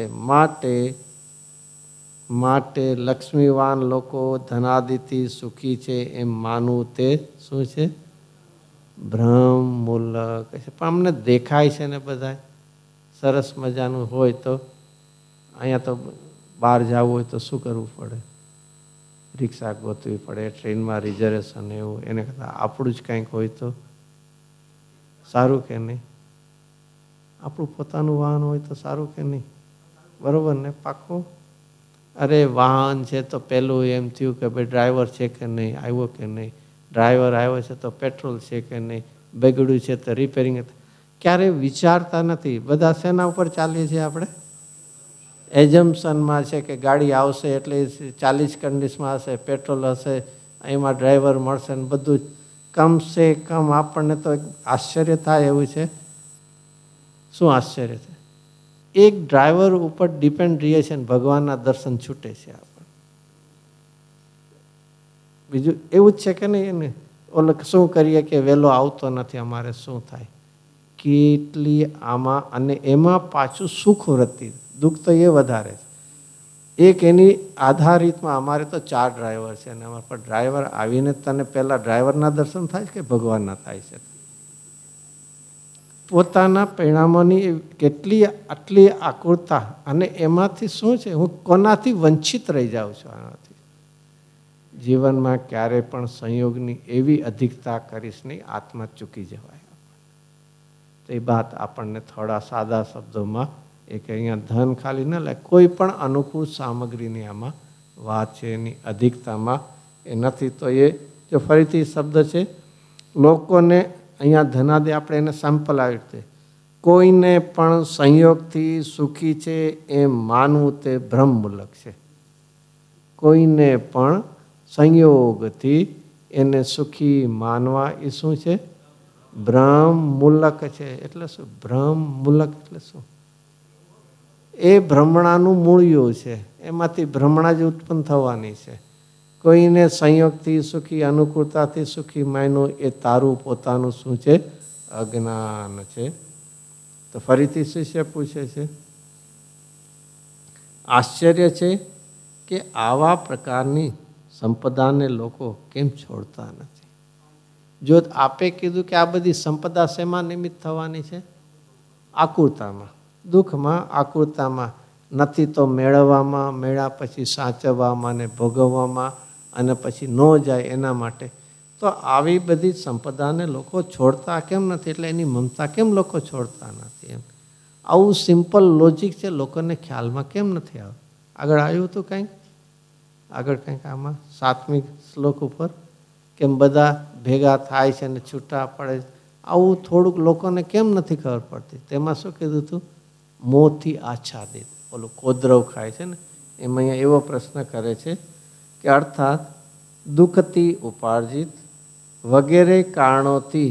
માટે લક્ષ્મીવાન લોકો ધનાદિથી સુખી છે એમ માનવું તે શું છે? ભ્રમ મૂલક છે. પણ અમને દેખાય છે ને બધા સરસ મજાનું હોય તો અહીંયા તો બહાર જવું હોય તો શું કરવું પડે? રિક્ષા ગોતવી પડે, ટ્રેનમાં રિઝર્વેશન એવું. એને કરતાં આપણું જ કંઈક હોય તો સારું કે નહીં? આપણું પોતાનું વાહન હોય તો સારું કે નહીં? બરાબર ને? પાક્કું? અરે વાહન છે તો પેલું એમ થયું કે ભાઈ ડ્રાઈવર છે કે નહીં, આવ્યો કે નહીં, ડ્રાઈવર આવ્યો છે તો પેટ્રોલ છે કે નહીં, બગડ્યું છે તો રિપેરિંગ. ક્યારેય વિચારતા નથી. બધા શેના ઉપર ચાલીએ છીએ આપણે? એજમ્પશનમાં છે કે ગાડી આવશે એટલે 40 કન્ડિશનમાં હશે, પેટ્રોલ હશે, એમાં ડ્રાઈવર મળશે ને બધું જ. કમસે કમ આપણને તો એક આશ્ચર્ય થાય એવું છે. શું આશ્ચર્ય છે? એક ડ્રાઈવર ઉપર ડિપેન્ડ રહીએ છે ને ભગવાનના દર્શન છૂટે છે આપણે. બીજું એવું જ છે કે નહીં? એને ઓલો શું કરીએ કે વહેલો આવતો નથી, અમારે શું થાય? કેટલી આમાં, અને એમાં પાછું સુખ વૃત્તિ, દુઃખ તો એ વધારે છે. એક એની આધારિતમાં અમારે તો 4 ડ્રાઈવર છે અને અમારા પર ડ્રાઈવર આવીને તને પહેલાં ડ્રાઈવરના દર્શન થાય કે ભગવાનના થાય છે? પોતાના પરિણામોની કેટલી આટલી આકુરતા, અને એમાંથી શું છે? હું કોનાથી વંચિત રહી જાઉં છું આનાથી? જીવનમાં ક્યારે પણ સંયોગની એવી અધિકતા કરીશ નહીં, આત્મા ચૂકી જવાય. તો એ વાત આપણને થોડા સાદા શબ્દોમાં એ કે અહીંયા ધન ખાલી ન લે, કોઈ પણ અનુકૂળ સામગ્રીની આમાં વાત છે, એની અધિકતામાં એ નથી. તો એ જો ફરીથી શબ્દ છે લોકોને, અહીંયા ધનાદે આપણે એને સેમ્પલ આવી રીતે, કોઈને પણ સંયોગથી સુખી છે એમ માનવું તે ભ્રમમૂલક છે. કોઈને પણ સંયોગથી એને સુખી માનવા એ શું છે? ભ્રમમૂલક છે. એટલે શું? ભ્રમમૂલક એટલે શું? એ ભ્રમણાનું મૂળિયું છે, એમાંથી ભ્રમણા જ ઉત્પન્ન થવાની છે. કોઈને સંયોગથી સુખી, અનુકૂળતાથી સુખી માન્યું એ તારું પોતાનું શું છે? અજ્ઞાન છે. તો ફરીથી શિષ્ય પૂછે છે, આશ્ચર્ય છે કે આવા પ્રકારની સંપદાને લોકો કેમ છોડતા નથી? જો આપે કીધું કે આ બધી સંપદા શેમાં નિમિત્ત થવાની છે? આકુરતામાં, દુઃખમાં, આકુરતામાં. નથી તો મેળવવામાં, મેળા પછી સાચવવામાં ને ભોગવવામાં, અને પછી ન જાય એના માટે. તો આવી બધી સંપદાને લોકો છોડતા કેમ નથી? એટલે એની મમતા કેમ લોકો છોડતા નથી? એમ આવું સિમ્પલ લોજિક છે, લોકોને ખ્યાલમાં કેમ નથી આવતું? આગળ આવ્યું હતું કંઈક, આગળ કંઈક આમાં 7મી શ્લોક ઉપર કેમ બધા ભેગા થાય છે ને છૂટા પડે. આવું થોડુંક લોકોને કેમ નથી ખબર પડતી? તેમાં શું કીધું હતું? મોહથી આચ્છાદિત, ઓલું કોદરવ ખાય છે ને, એમાં અહીંયા એવો પ્રશ્ન કરે છે કે અર્થાત દુઃખથી ઉપાર્જિત વગેરે કારણોથી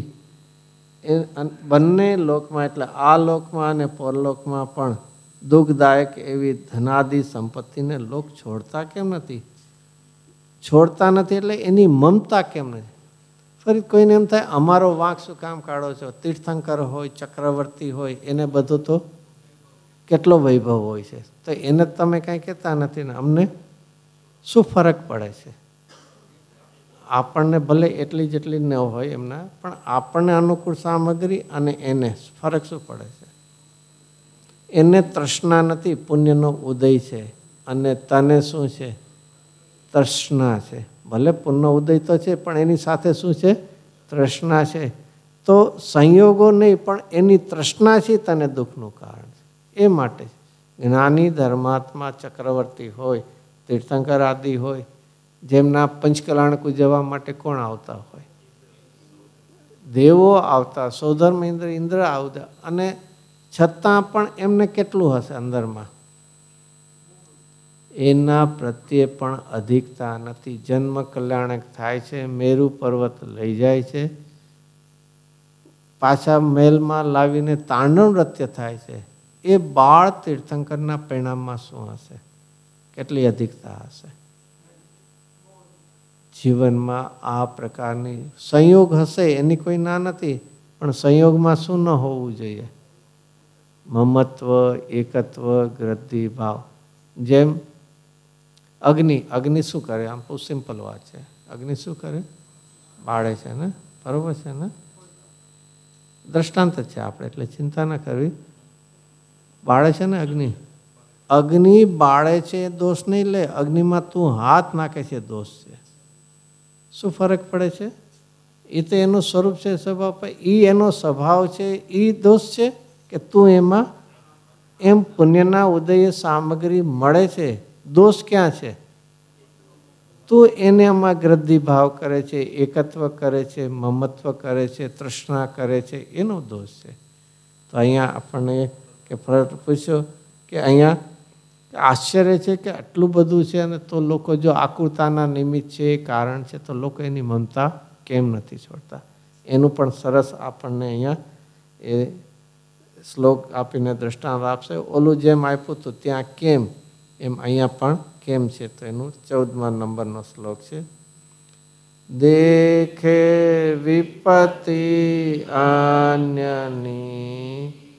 બંને લોકમાં, એટલે આ લોકમાં અને પરલોકમાં પણ દુઃખદાયક એવી ધનાદિ સંપત્તિને લોક છોડતા કેમ નથી? છોડતા નથી એટલે એની મમતા કેમ નથી? ફરી કોઈને એમ થાય અમારો વાંક શું કામ કાઢો છો? તીર્થંકર હોય, ચક્રવર્તી હોય, એને બધું તો કેટલો વૈભવ હોય છે, તો એને તમે કાંઈ કહેતા નથી ને અમને શું ફરક પડે છે? આપણને ભલે એટલી જેટલી ન હોય એમના, પણ આપણને અનુકૂળ સામગ્રી અને એને ફરક શું પડે છે? એને તૃષ્ણા નથી, પુણ્યનો ઉદય છે, અને તને શું છે? તૃષ્ણા છે. ભલે પુણ્યનો ઉદય તો છે પણ એની સાથે શું છે? તૃષ્ણા છે. તો સંયોગો નહીં પણ એની તૃષ્ણા છે તને દુઃખનું કારણ છે. એ માટે જ્ઞાની ધર્માત્મા ચક્રવર્તી હોય, તીર્થંકર આદિ હોય, જેમના પંચકલાણકુ જવા માટે કોણ આવતા હોય? દેવો આવતા, સૌધર્મ ઇન્દ્ર આવતા, અને છતાં પણ એમને કેટલું હશે અંદરમાં? એના પ્રત્યે પણ અધિકતા નથી. જન્મ કલ્યાણક થાય છે, મેરુ પર્વત લઈ જાય છે, પાછા મહેલમાં લાવીને તાંડવ નૃત્ય થાય છે. એ બાળ તીર્થંકરના પરિણામમાં શું હશે? કેટલી અધિકતા હશે? જીવનમાં આ પ્રકારની સંયોગ હશે એની કોઈ ના નથી, પણ સંયોગમાં શું ન હોવું જોઈએ? મમત્વ, એકત્વ, ગ્રદ્ધિ ભાવ. જેમ અગ્નિ શું કરે? આમ બહુ સિમ્પલ વાત છે. અગ્નિ શું કરે? બાળે છે ને, બરોબર છે ને? દ્રષ્ટાંત જ છે આપણે, એટલે ચિંતા ના કરવી. બાળે છે ને અગ્નિ. અગ્નિ બાળે છે એ દોષ નહીં લે, અગ્નિમાં તું હાથ નાખે છે દોષ છે. શું ફરક પડે છે? એ તો એનું સ્વરૂપ છે, સ્વભાવ. એ એનો સ્વભાવ છે, એ દોષ છે કે તું એમાં એમ પુણ્યના ઉદયે સામગ્રી મળે છે? દોષ ક્યાં છે? તું એને એમાં ગ્રદ્ધિ ભાવ કરે છે, એકત્વ કરે છે, મમત્વ કરે છે, તૃષ્ણા કરે છે, એનો દોષ છે. તો અહીંયા આપણને કે પૂછ્યો કે અહીંયા આશ્ચર્ય છે કે આટલું બધું છે અને તો લોકો જો આકુરતાના નિમિત્ત છે, કારણ છે, તો લોકો એની મમતા કેમ નથી છોડતા? એનું પણ સરસ આપણને અહીંયા એ શ્લોક આપીને દ્રષ્ટાંત આપશે. ઓલું જેમ આપ્યું હતું ત્યાં કેમ, એમ અહીંયા પણ કેમ છે. તો એનું 14મા નંબરનો શ્લોક છે. દેખે વિપત્તિ અન્યની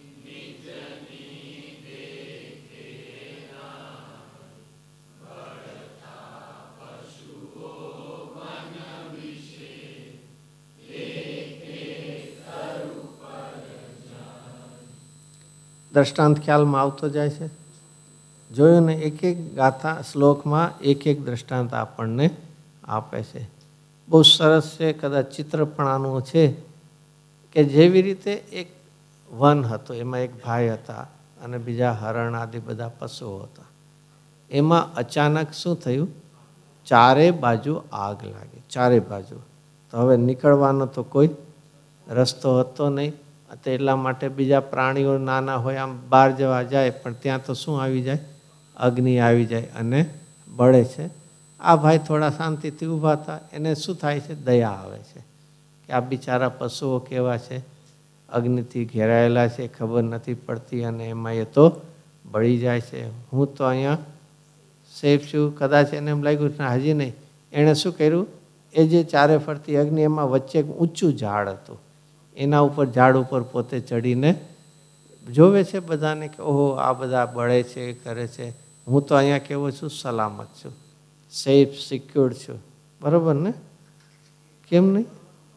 દ્રષ્ટાંત ખ્યાલમાં આવતો જાય છે. જોયું ને, એક એક ગાથા શ્લોકમાં એક એક દ્રષ્ટાંત આપણને આપે છે. બહુ સરસ છે. કદાચ ચિત્ર પણ આનું છે કે જેવી રીતે એક વન હતો, એમાં એક ભાઈ હતા અને બીજા હરણ આદિ બધા પશુઓ હતા. એમાં અચાનક શું થયું? ચારે બાજુ આગ લાગી, ચારે બાજુ. તો હવે નીકળવાનો તો કોઈ રસ્તો હતો નહીં. એટલા માટે બીજા પ્રાણીઓ નાના હોય આમ બહાર જવા જાય, પણ ત્યાં તો શું આવી જાય? અગ્નિ આવી જાય અને બળે છે. આ ભાઈ થોડા શાંતિથી ઊભા હતા. એને શું થાય છે? દયા આવે છે કે આ બિચારા પશુઓ કેવા છે, અગ્નિથી ઘેરાયેલા છે, ખબર નથી પડતી અને એમાં એ તો બળી જાય છે. હું તો અહીંયા સેફ છું. કદાચ એને એમ લાગ્યું હજી નહીં. એણે શું કર્યું? એ જે ચારે ફરતી અગ્નિ, એમાં વચ્ચે એક ઊંચું ઝાડ હતું. એના ઉપર, ઝાડ ઉપર પોતે ચડીને જોવે છે બધાને કે ઓહો આ બધા બળે છે, કરે છે. હું તો અહીંયા કેવો છું? સલામત છું, સેફ, સિક્યોર છું. બરાબર ને? કેમ નહીં?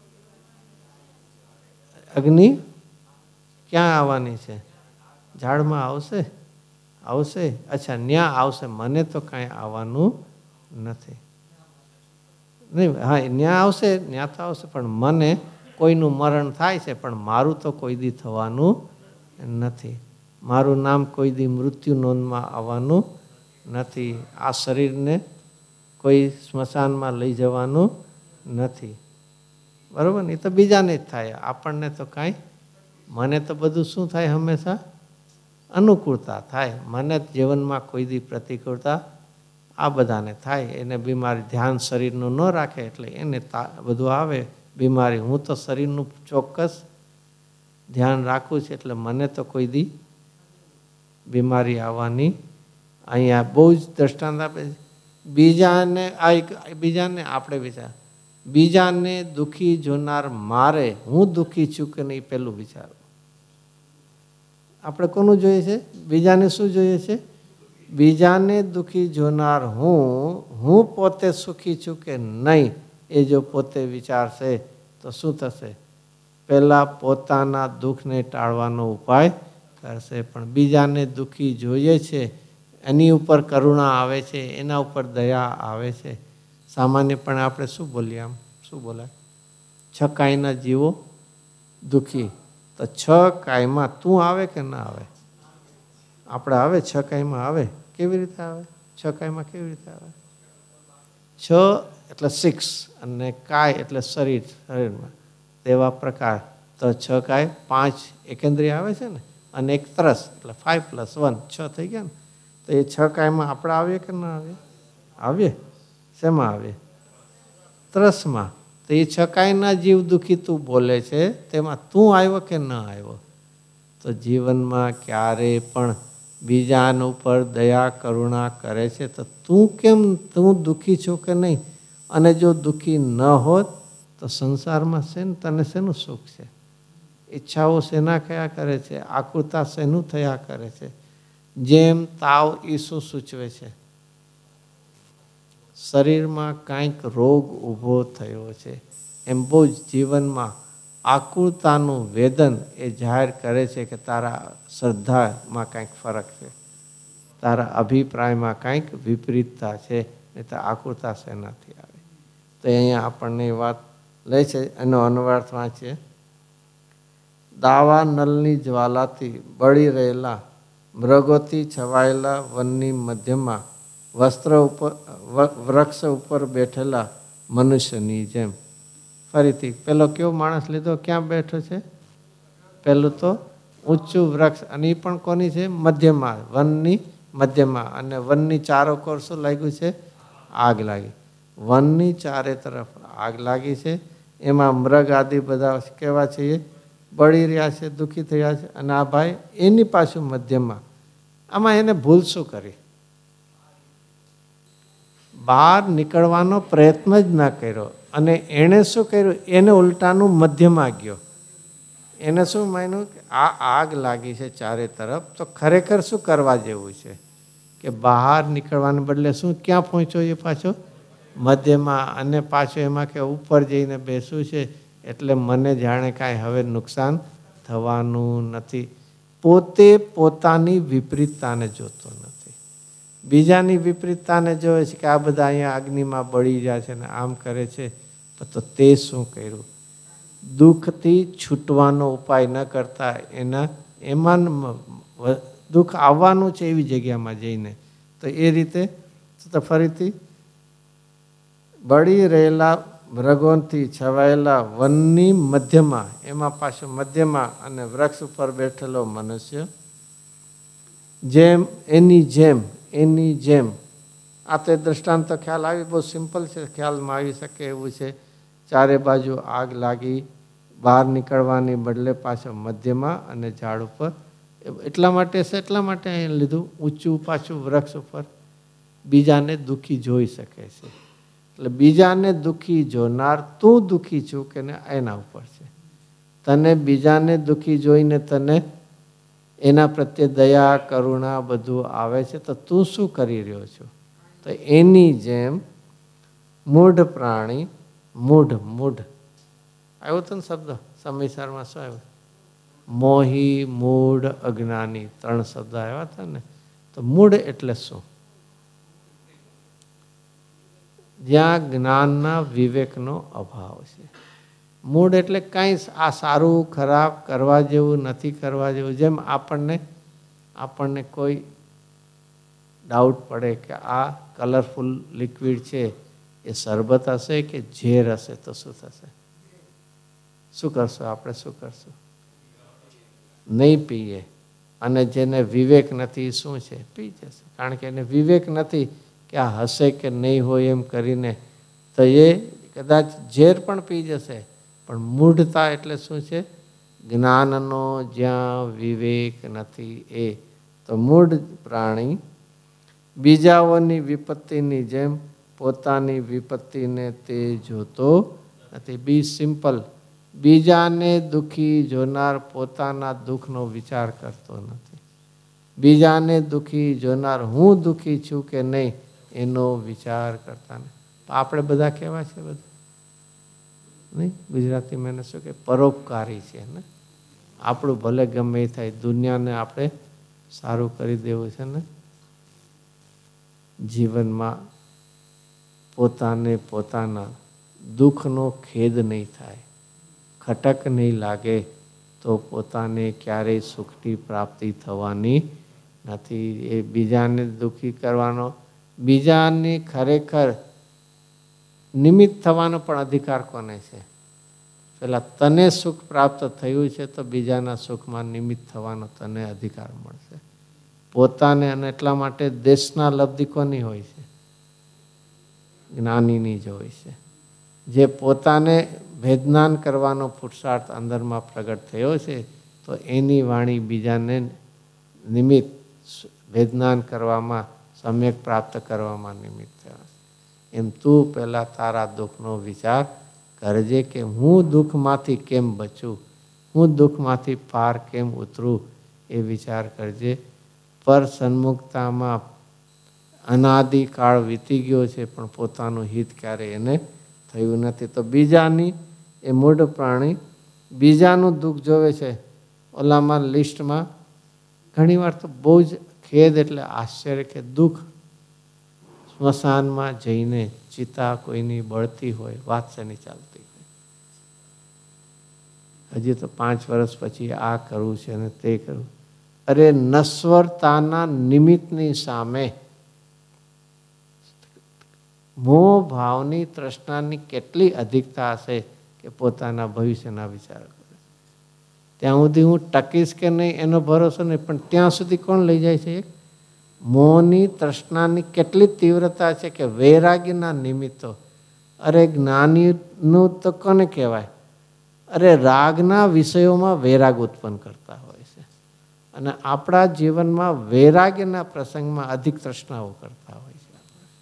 અગ્નિ ક્યાં આવવાની છે? ઝાડમાં આવશે, આવશે. અચ્છા, ન્યા આવશે. મને તો કાંઈ આવવાનું નથી. નહીં, હા, ન્યા આવશે, ન્યા તો આવશે, પણ મને કોઈનું મરણ થાય છે, પણ મારું તો કોઈ દી થવાનું નથી. મારું નામ કોઈ દી મૃત્યુ નોંધમાં આવવાનું નથી. આ શરીરને કોઈ સ્મશાનમાં લઈ જવાનું નથી. બરાબર ને? એ તો બીજાને જ થાય, આપણને તો કાંઈ. મને તો બધું શું થાય? હંમેશા અનુકૂળતા થાય. મને જીવનમાં કોઈ દી પ્રતિકૂળતા આ બધાને થાય. એને બીમારી, ધ્યાન શરીરનું ન રાખે એટલે એને બધું આવે બીમારી. હું તો શરીરનું ચોક્કસ ધ્યાન રાખું છું, એટલે મને તો કોઈ દી બીમારી આવવાની. અહીંયા બહુ જ દ્રષ્ટાંત આપે છે. બીજાને આપણે વિચાર, બીજાને દુઃખી જોનાર મારે, હું દુઃખી છું કે નહીં પેલું વિચારો. આપણે કોનું જોઈએ છે? બીજાને શું જોઈએ છે? બીજાને દુઃખી જોનાર હું પોતે સુખી છું કે નહીં, એ જો પોતે વિચારશે તો શું થશે? પહેલા પોતાના દુઃખને ટાળવાનો ઉપાય કરશે. પણ બીજાને દુઃખી જોઈએ છે, એની ઉપર કરુણા આવે છે, એના ઉપર દયા આવે છે. સામાન્યપણે આપણે શું બોલીએ? આમ શું બોલાય? 6 કાંઈના જીવો દુઃખી. તો 6 કાંઈમાં તું આવે કે ના આવે? આપણે આવે? 6 કાંઈમાં આવે? કેવી રીતે આવે? 6 કાંઈમાં કેવી રીતે આવે? 6 એટલે 6 અને કાય એટલે શરીરમાં તેવા પ્રકાર. તો 6 કાય 5 એકેન્દ્રિય આવે છે ને, અને એક તરસ એટલે 5 + 1 6 થઈ ગયા ને. તો તો એ 6 કાયમાં આપણે આવીએ કે ના આવીએ? આવીએ. શેમાં આવીએ? ત્રસમાં. તો એ 6 કાયના જીવ દુઃખી તું બોલે છે, તેમાં તું આવ્યો કે ન આવ્યો? તો જીવનમાં ક્યારે પણ બીજાન ઉપર દયા કરુણા કરે છે તો તું દુઃખી છો કે નહીં? અને જો દુઃખી ન હોત તો સંસારમાં તને શેનું સુખ છે? ઈચ્છાઓ શેના કયા કરે છે? આકુરતા શેનું થયા કરે છે? જેમ તાવ એ શું સૂચવે છે? શરીરમાં કાંઈક રોગ ઊભો થયો છે. એમ બહુ જ જીવનમાં આકુરતાનું વેદન એ જાહેર કરે છે કે તારા શ્રદ્ધામાં કાંઈક ફરક છે, તારા અભિપ્રાયમાં કાંઈક વિપરીતતા છે, નહીં તો આકુરતા શેનાથી આવે? તો અહીંયા આપણને વાત લે છે, એનો અનુવાર્થ વાંચીએ. દાવા નલની જ્વાલાથી બળી રહેલા, મૃગોથી છવાયેલા વનની મધ્યમાં વૃક્ષ ઉપર બેઠેલા મનુષ્યની જેમ. ફરીથી પેલો કેવો માણસ લીધો? ક્યાં બેઠો છે? પેલું તો ઊંચું વૃક્ષ, અને એ પણ કોની છે? મધ્યમાં, વનની મધ્યમાં. અને વનની ચારો કોર શું લાગ્યું છે? આગ લાગી. વનની ચારે તરફ આગ લાગી છે. એમાં મૃગ આદિ બધા કેવા છે? એ બળી રહ્યા છે, દુઃખી થયા છે. અને આ ભાઈ એની પાછું મધ્યમાં. આમાં એને ભૂલ શું કરી? બહાર નીકળવાનો પ્રયત્ન જ ના કર્યો. અને એણે શું કર્યું? એને ઉલટાનું મધ્યમાં ગયો. એને શું માન્યું કે આ આગ લાગી છે ચારે તરફ, તો ખરેખર શું કરવા જેવું છે? કે બહાર નીકળવાને બદલે શું ક્યાં પહોંચ્યો? એ પાછો મધ્યમાં. અને પાછો એમાં કે ઉપર જઈને બેસવું છે એટલે મને જાણે કાંઈ હવે નુકસાન થવાનું નથી. પોતે પોતાની વિપરીતતાને જોતો નથી, બીજાની વિપરીતતાને જોવે છે કે આ બધા અહીંયા અગ્નિમાં બળી જાય છે ને આમ કરે છે. તો તે શું કર્યું? દુઃખથી છૂટવાનો ઉપાય ન કરતા એમાં દુઃખ આવવાનું છે એવી જગ્યામાં જઈને. તો એ રીતે તો ફરીથી બળી રહેલા મૃગોથી છવાયેલા વનની મધ્યમાં, એમાં પાછું મધ્યમાં, અને વૃક્ષ ઉપર બેઠેલો મનુષ્ય જેમ, એની જેમ. આ તે દ્રષ્ટાંત તો ખ્યાલ આવી, બહુ સિમ્પલ છે, ખ્યાલમાં આવી શકે એવું છે. ચારે બાજુ આગ લાગી, બહાર નીકળવાની બદલે પાછો મધ્યમાં અને ઝાડ ઉપર. એટલા માટે અહીં લીધું ઊંચું પાછું વૃક્ષ ઉપર. બીજાને દુઃખી જોઈ શકે છે. એટલે બીજાને દુઃખી જોનાર તું દુઃખી છું કે ને એના ઉપર છે. તને બીજાને દુઃખી જોઈને તને એના પ્રત્યે દયા કરુણા બધું આવે છે, તો તું શું કરી રહ્યો છો? તો એની જેમ મૂઢ પ્રાણી, મૂઢ આવ્યો હતો ને શબ્દ સમયસારમાં? શું આવ્યું? મોહી, મૂઢ, અજ્ઞાની 3 શબ્દ આવ્યા હતા ને. તો મૂઢ એટલે શું? જ્યાં જ્ઞાનના વિવેકનો અભાવ છે. મૂળ એટલે કાંઈ આ સારું ખરાબ કરવા જેવું નથી, કરવા જેવું. જેમ આપણને કોઈ ડાઉટ પડે કે આ કલરફુલ લિક્વિડ છે એ શરબત હશે કે ઝેર હશે, તો શું થશે? શું કરશો આપણે? શું કરશું? નહીં પીએ. અને જેને વિવેક નથી શું છે? પી જશે. કારણ કે એને વિવેક નથી કે આ હશે કે નહીં હોય એમ કરીને, તો એ કદાચ ઝેર પણ પી જશે. પણ મૂઢતા એટલે શું છે? જ્ઞાનનો જ્યાં વિવેક નથી એ. તો મૂઢ પ્રાણી બીજાઓની વિપત્તિની જેમ પોતાની વિપત્તિને તે જોતો નથી. Be simple. બીજાને દુઃખી જોનાર પોતાના દુઃખનો વિચાર કરતો નથી. બીજાને દુઃખી જોનાર હું દુઃખી છું કે નહીં એનો વિચાર કરતા નહીં. આપણે બધા કેવા છે? બધા નહીં, ગુજરાતીમાં એને શું કે પરોપકારી છે ને. આપણું ભલે ગમે એ થાય, દુનિયાને આપણે સારું કરી દેવું છે ને. જીવનમાં પોતાના દુઃખનો ખેદ નહીં થાય, ખટક નહીં લાગે, તો પોતાને ક્યારેય સુખની પ્રાપ્તિ થવાની નથી. એ બીજાને દુઃખી કરવાનો, બીજાની ખરેખર નિમિત્ત થવાનો પણ અધિકાર કોને છે? પેલા તને સુખ પ્રાપ્ત થયું છે તો બીજાના સુખમાં નિમિત્ત થવાનો તને અધિકાર મળશે. પોતાને, અને એટલા માટે દેશના લબ્ધિ કોની હોય છે? જ્ઞાનીની જ હોય છે. જે પોતાને વેદનાન કરવાનો પુરુષાર્થ અંદરમાં પ્રગટ થયો છે, તો એની વાણી બીજાને નિમિત્ત વેદનાન કરવામાં, સમ્યક પ્રાપ્ત કરવામાં નિમિત્ત થયા. એમ તું પહેલાં તારા દુઃખનો વિચાર કરજે કે હું દુઃખમાંથી કેમ બચું, હું દુઃખમાંથી પાર કેમ ઉતરું, એ વિચાર કરજે. પર સન્મુખતામાં અનાદિકાળ વીતી ગયો છે, પણ પોતાનું હિત ક્યારે એને થયું નથી. તો બીજાની, એ મૂઢ પ્રાણી બીજાનું દુઃખ જોવે છે. ઓલામાં લિસ્ટમાં ઘણીવાર તો બહુ જ ખેદ એટલે આશ્ચર્ય કે દુઃખ, સ્મશાનમાં જઈને ચિતા કોઈની બળતી હોય, વાત શેની ચાલતી હોય. હજી તો 5 વર્ષ પછી આ કરવું છે અને તે કરવું. અરે નશ્વરતાના નિમિત્તની સામે મોહ ભાવની તૃષ્ણાની કેટલી અધિકતા હશે કે પોતાના ભવિષ્યના વિચારો કરે. ત્યાં સુધી હું ટકીશ કે નહીં એનો ભરોસો નહીં, પણ ત્યાં સુધી કોણ લઈ જાય છે? મોહની તૃષ્ણાની કેટલી તીવ્રતા છે કે વૈરાગ્યના નિમિત્તો. અરે જ્ઞાનીનું તો કોને કહેવાય? અરે રાગના વિષયોમાં વૈરાગ ઉત્પન્ન કરતા હોય છે, અને આપણા જીવનમાં વૈરાગ્યના પ્રસંગમાં અધિક તૃષ્ણાઓ કરતા હોય છે.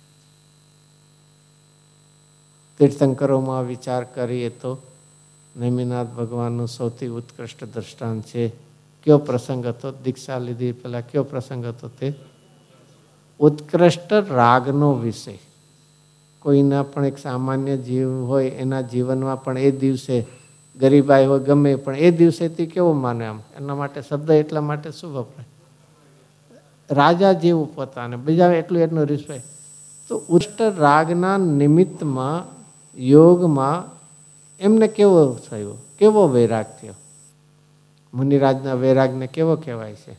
તીર્થંકરોમાં વિચાર કરીએ તો નેમિનાથ ભગવાનનું સૌથી ઉત્કૃષ્ટ દ્રષ્ટાંત છે. કયો પ્રસંગ હતો? દીક્ષા લીધી પહેલાં કયો પ્રસંગ હતો? તે ઉત્કૃષ્ટ રાગનો વિષય. કોઈના પણ એક સામાન્ય જીવ હોય, એના જીવનમાં પણ એ દિવસે ગરીબાઈ હોય, ગમે પણ એ દિવસેથી કેવો માને? આમ એના માટે શબ્દ એટલા માટે શું વપરાય? રાજા જેવું પોતાને, બીજા એટલું રિસ્પેક્ટ. તો ઉત્કૃષ્ટ રાગના નિમિત્તમાં, યોગમાં એમને કેવો થયો, કેવો વૈરાગ થયો? મુનિરાજના વૈરાગને કેવો કહેવાય છે?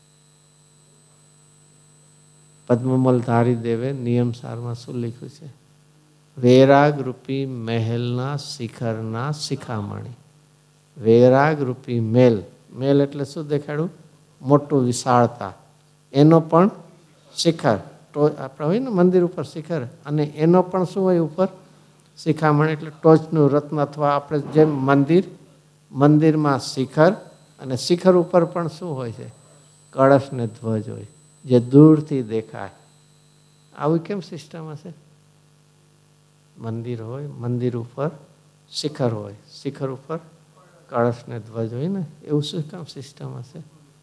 પદ્મમલ ધારીદેવે નિયમસારમાં શું લખ્યું છે? વૈરાગ રૂપી મહેલના શિખરના શિખામણી. વૈરાગ રૂપી મેલ, મેલ એટલે શું દેખાડું? મોટું, વિશાળતા. એનો પણ શિખર, આપણે હોય ને મંદિર ઉપર શિખર, અને એનો પણ શું હોય ઉપર? શિખામણી. એટલે ટોચનું રત્ન, અથવા આપણે જેમ મંદિરમાં શિખર, અને શિખર ઉપર પણ શું હોય છે? કળશ ને ધ્વજ હોય, જે દૂરથી દેખાય. આવી કેમ સિસ્ટમ હશે? મંદિર હોય, મંદિર ઉપર શિખર હોય, શિખર ઉપર કળશ ને ધ્વજ હોય ને, એવું શું કામ સિસ્ટમ હશે?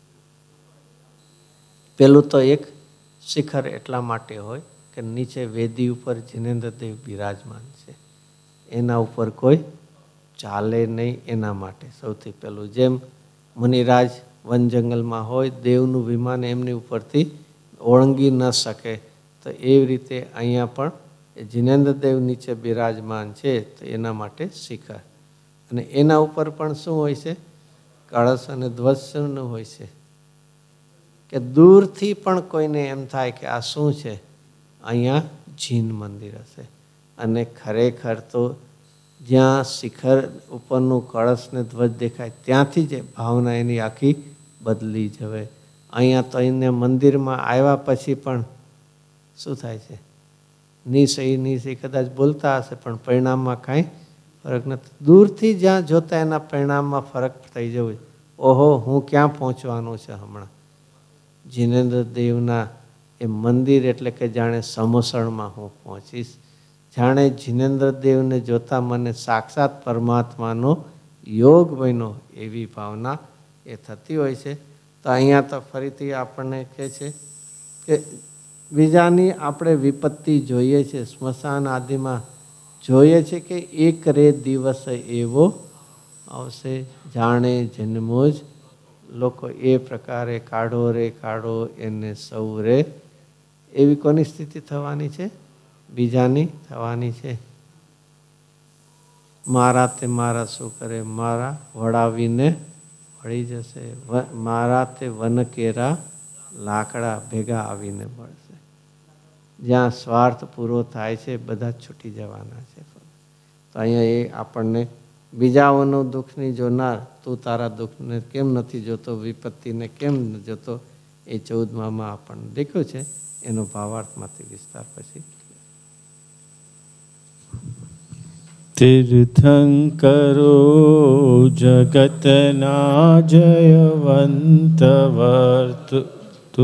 પેલું તો એક શિખર એટલા માટે હોય કે નીચે વેદી ઉપર જિનેન્દ્રદેવ બિરાજમાન છે, એના ઉપર કોઈ ચાલે નહીં, એના માટે સૌથી પહેલું. જેમ મુનિરાજ વન જંગલમાં હોય, દેવનું વિમાન એમની ઉપરથી ઓળંગી ન શકે, તો એવી રીતે અહીંયા પણ જિનેન્દ્રદેવ નીચે બિરાજમાન છે, તો એના માટે શિખર. અને એના ઉપર પણ શું હોય છે? કળશ અને ધ્વજ. શું હોય છે? કે દૂરથી પણ કોઈને એમ થાય કે આ શું છે? અહીંયા જીન મંદિર હશે. અને ખરેખર તો જ્યાં શિખર ઉપરનું કળશ ને ધ્વજ દેખાય, ત્યાંથી જ ભાવના એની આખી બદલી જવે. અહીંયા તો એને મંદિરમાં આવ્યા પછી પણ શું થાય છે? નિસહી કદાચ બોલતા હશે, પણ પરિણામમાં કાંઈ ફરક નથી. દૂરથી જ્યાં જોતા એના પરિણામમાં ફરક થઈ જવું. ઓહો, હું ક્યાં પહોંચવાનું છે હમણાં? જિનેન્દ્ર દેવના એ મંદિર એટલે કે જાણે સમોસણમાં હું પહોંચીશ. જાણે જિનેન્દ્ર દેવને જોતા મને સાક્ષાત પરમાત્માનો યોગ બન્યો, એવી ભાવના એ થતી હોય છે. તો અહીંયા તો ફરીથી આપણને કહે છે કે બીજાની આપણે વિપત્તિ જોઈએ છે, સ્મશાન આદિમાં જોઈએ છે કે એક રે દિવસ એવો આવશે જાણે જન્મો જ લોકો એ પ્રકારે કાઢો રે કાઢો એને સૌ રે. એવી કોની સ્થિતિ થવાની છે? બીજાની થવાની છે. મારા તે મારા શું કરે? મારા વળાવીને વળી જશે. મારા તે વન કેરા લાકડા ભેગા આવીને મળશે. જ્યાં સ્વાર્થ પૂરો થાય છે, બધા છૂટી જવાના છે. તો અહીંયા એ આપણને બીજાઓનું દુઃખની જોનાર, તું તારા દુઃખને કેમ નથી જોતો? વિપત્તિને કેમ જોતો? એ 14માં આપણને દેખ્યો છે. એનો ભાવાર્થમાંથી વિસ્તાર પછી. તીર્થંકરો જગતના જયવંત વર્તુ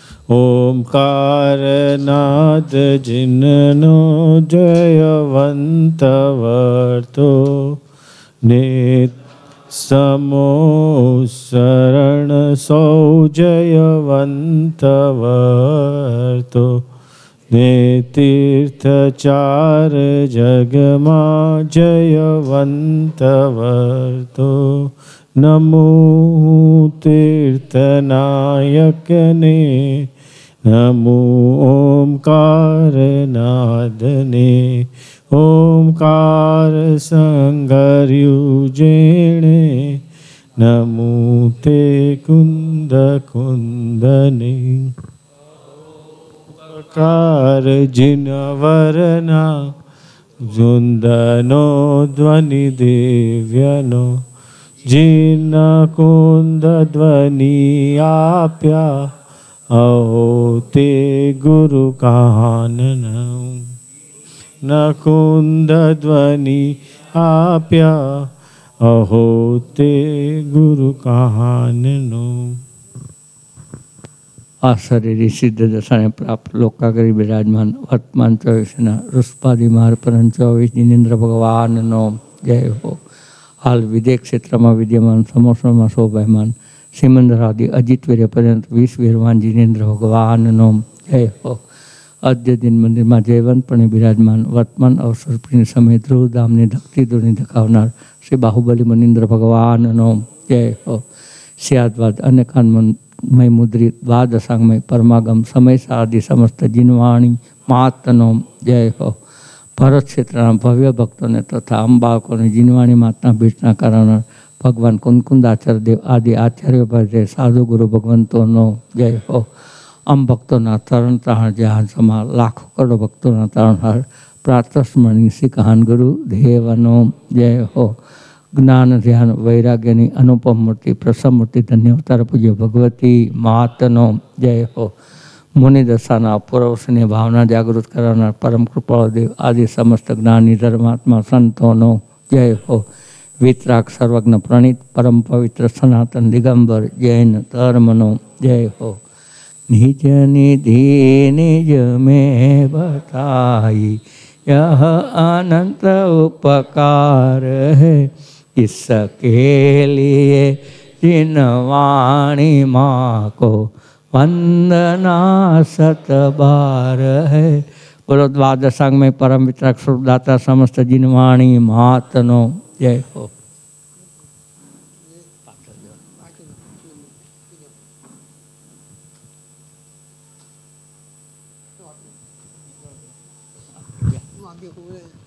ઓમકારનાદ જિનનો જયવંત વર્તો ને સમો શરણ સૌ જયવંત વર્તો ને તીર્થચાર જગમાં જયવંત વર્તો નમો તીર્થનાયકને નમો ઓમકારનાદને ઓમકાર સંગર્યું જેણે નમો તે કુંદ કુંદને કાર જીનવરના ઝુંદનો ધ્વનિ દિવ્યનો જીન કુંદ ધ્વનિ આપ્યા અહો તે ગુરુ કાનન ન કુંદ ધ્વનિ આપ્યા અહો તે ગુરુ કાનનો. આ શરીરી સિદ્ધ દશાને પ્રાપ્ત લોકાગરી બિરાજમાન વર્તમાન 24ના ઋષપાદી મહારપરન 24 જિનેન્દ્ર ભગવાનનો જય હો. હાલ વિદેશ ક્ષેત્રમાં વિદ્યમાન સમોસમાં શોભાયમાન સિમંદરાદી અજીતવીર્ય પર્યંત 20 વીરવાન જિનેન્દ્ર ભગવાનનો જય હો. અદ્ય દિન મંદિરમાં જયવંતપણે બિરાજમાન વર્તમાન અવસરપ્રિય સમય ધ્રુવધામની ધકતી ધૂણી ધકાવનાર શ્રી બાહુબલી મનિન્દ્ર ભગવાનનો જય હો. સ્યાદવાદ અનેકાન મય મુદ્રિત દ્વાદશાંગમય પરમાગમ સમય આદિ સમસ્ત જીનવાણી માતનો જય હો. ભરત ક્ષેત્રના ભવ્ય ભક્તોને તથા અંબાળકોને જીનવાણી માતના ભેટના કારણે ભગવાન કુંદકુંદાચાર્ય દેવ આદિ આચાર્ય ભજે સાધુ ગુરુ ભગવંતોનો જય હો. આમ ભક્તોના તરણ તારણ જહાન સમા લાખો કરોડો ભક્તોના તારણહાર પ્રાતસ્મરણી શ્રી કહાન ગુરુ દેવનો જય હો. જ્ઞાન ધ્યાન વૈરાગ્યની અનુપમ મૂર્તિ પ્રસમ મૂર્તિ ધન્ય અવતાર પૂજ્ય ભગવતી માતનો જય હો. મુનિદશાના પૂર્વસની ભાવના જાગૃત કરનાર પરમ કૃપાળુ દેવ આદિ સમસ્ત જ્ઞાની ધર્માત્મા સંતોનો જય હો. વિતરાગ સર્વજ્ઞ પ્રણીત પરમ પવિત્ર સનાતન દિગંબર જૈન ધર્મનો જય હો. નિજ નિધિ નિજ में बताई यह अनंत उपकार है इसके लिए जिनवाणी माँ को वंदना सत बार है. बोलो द्वादशांग में परम वितरक स्वरूपदाता समस्त जिनवाणी मातनो जय हो. Beautiful.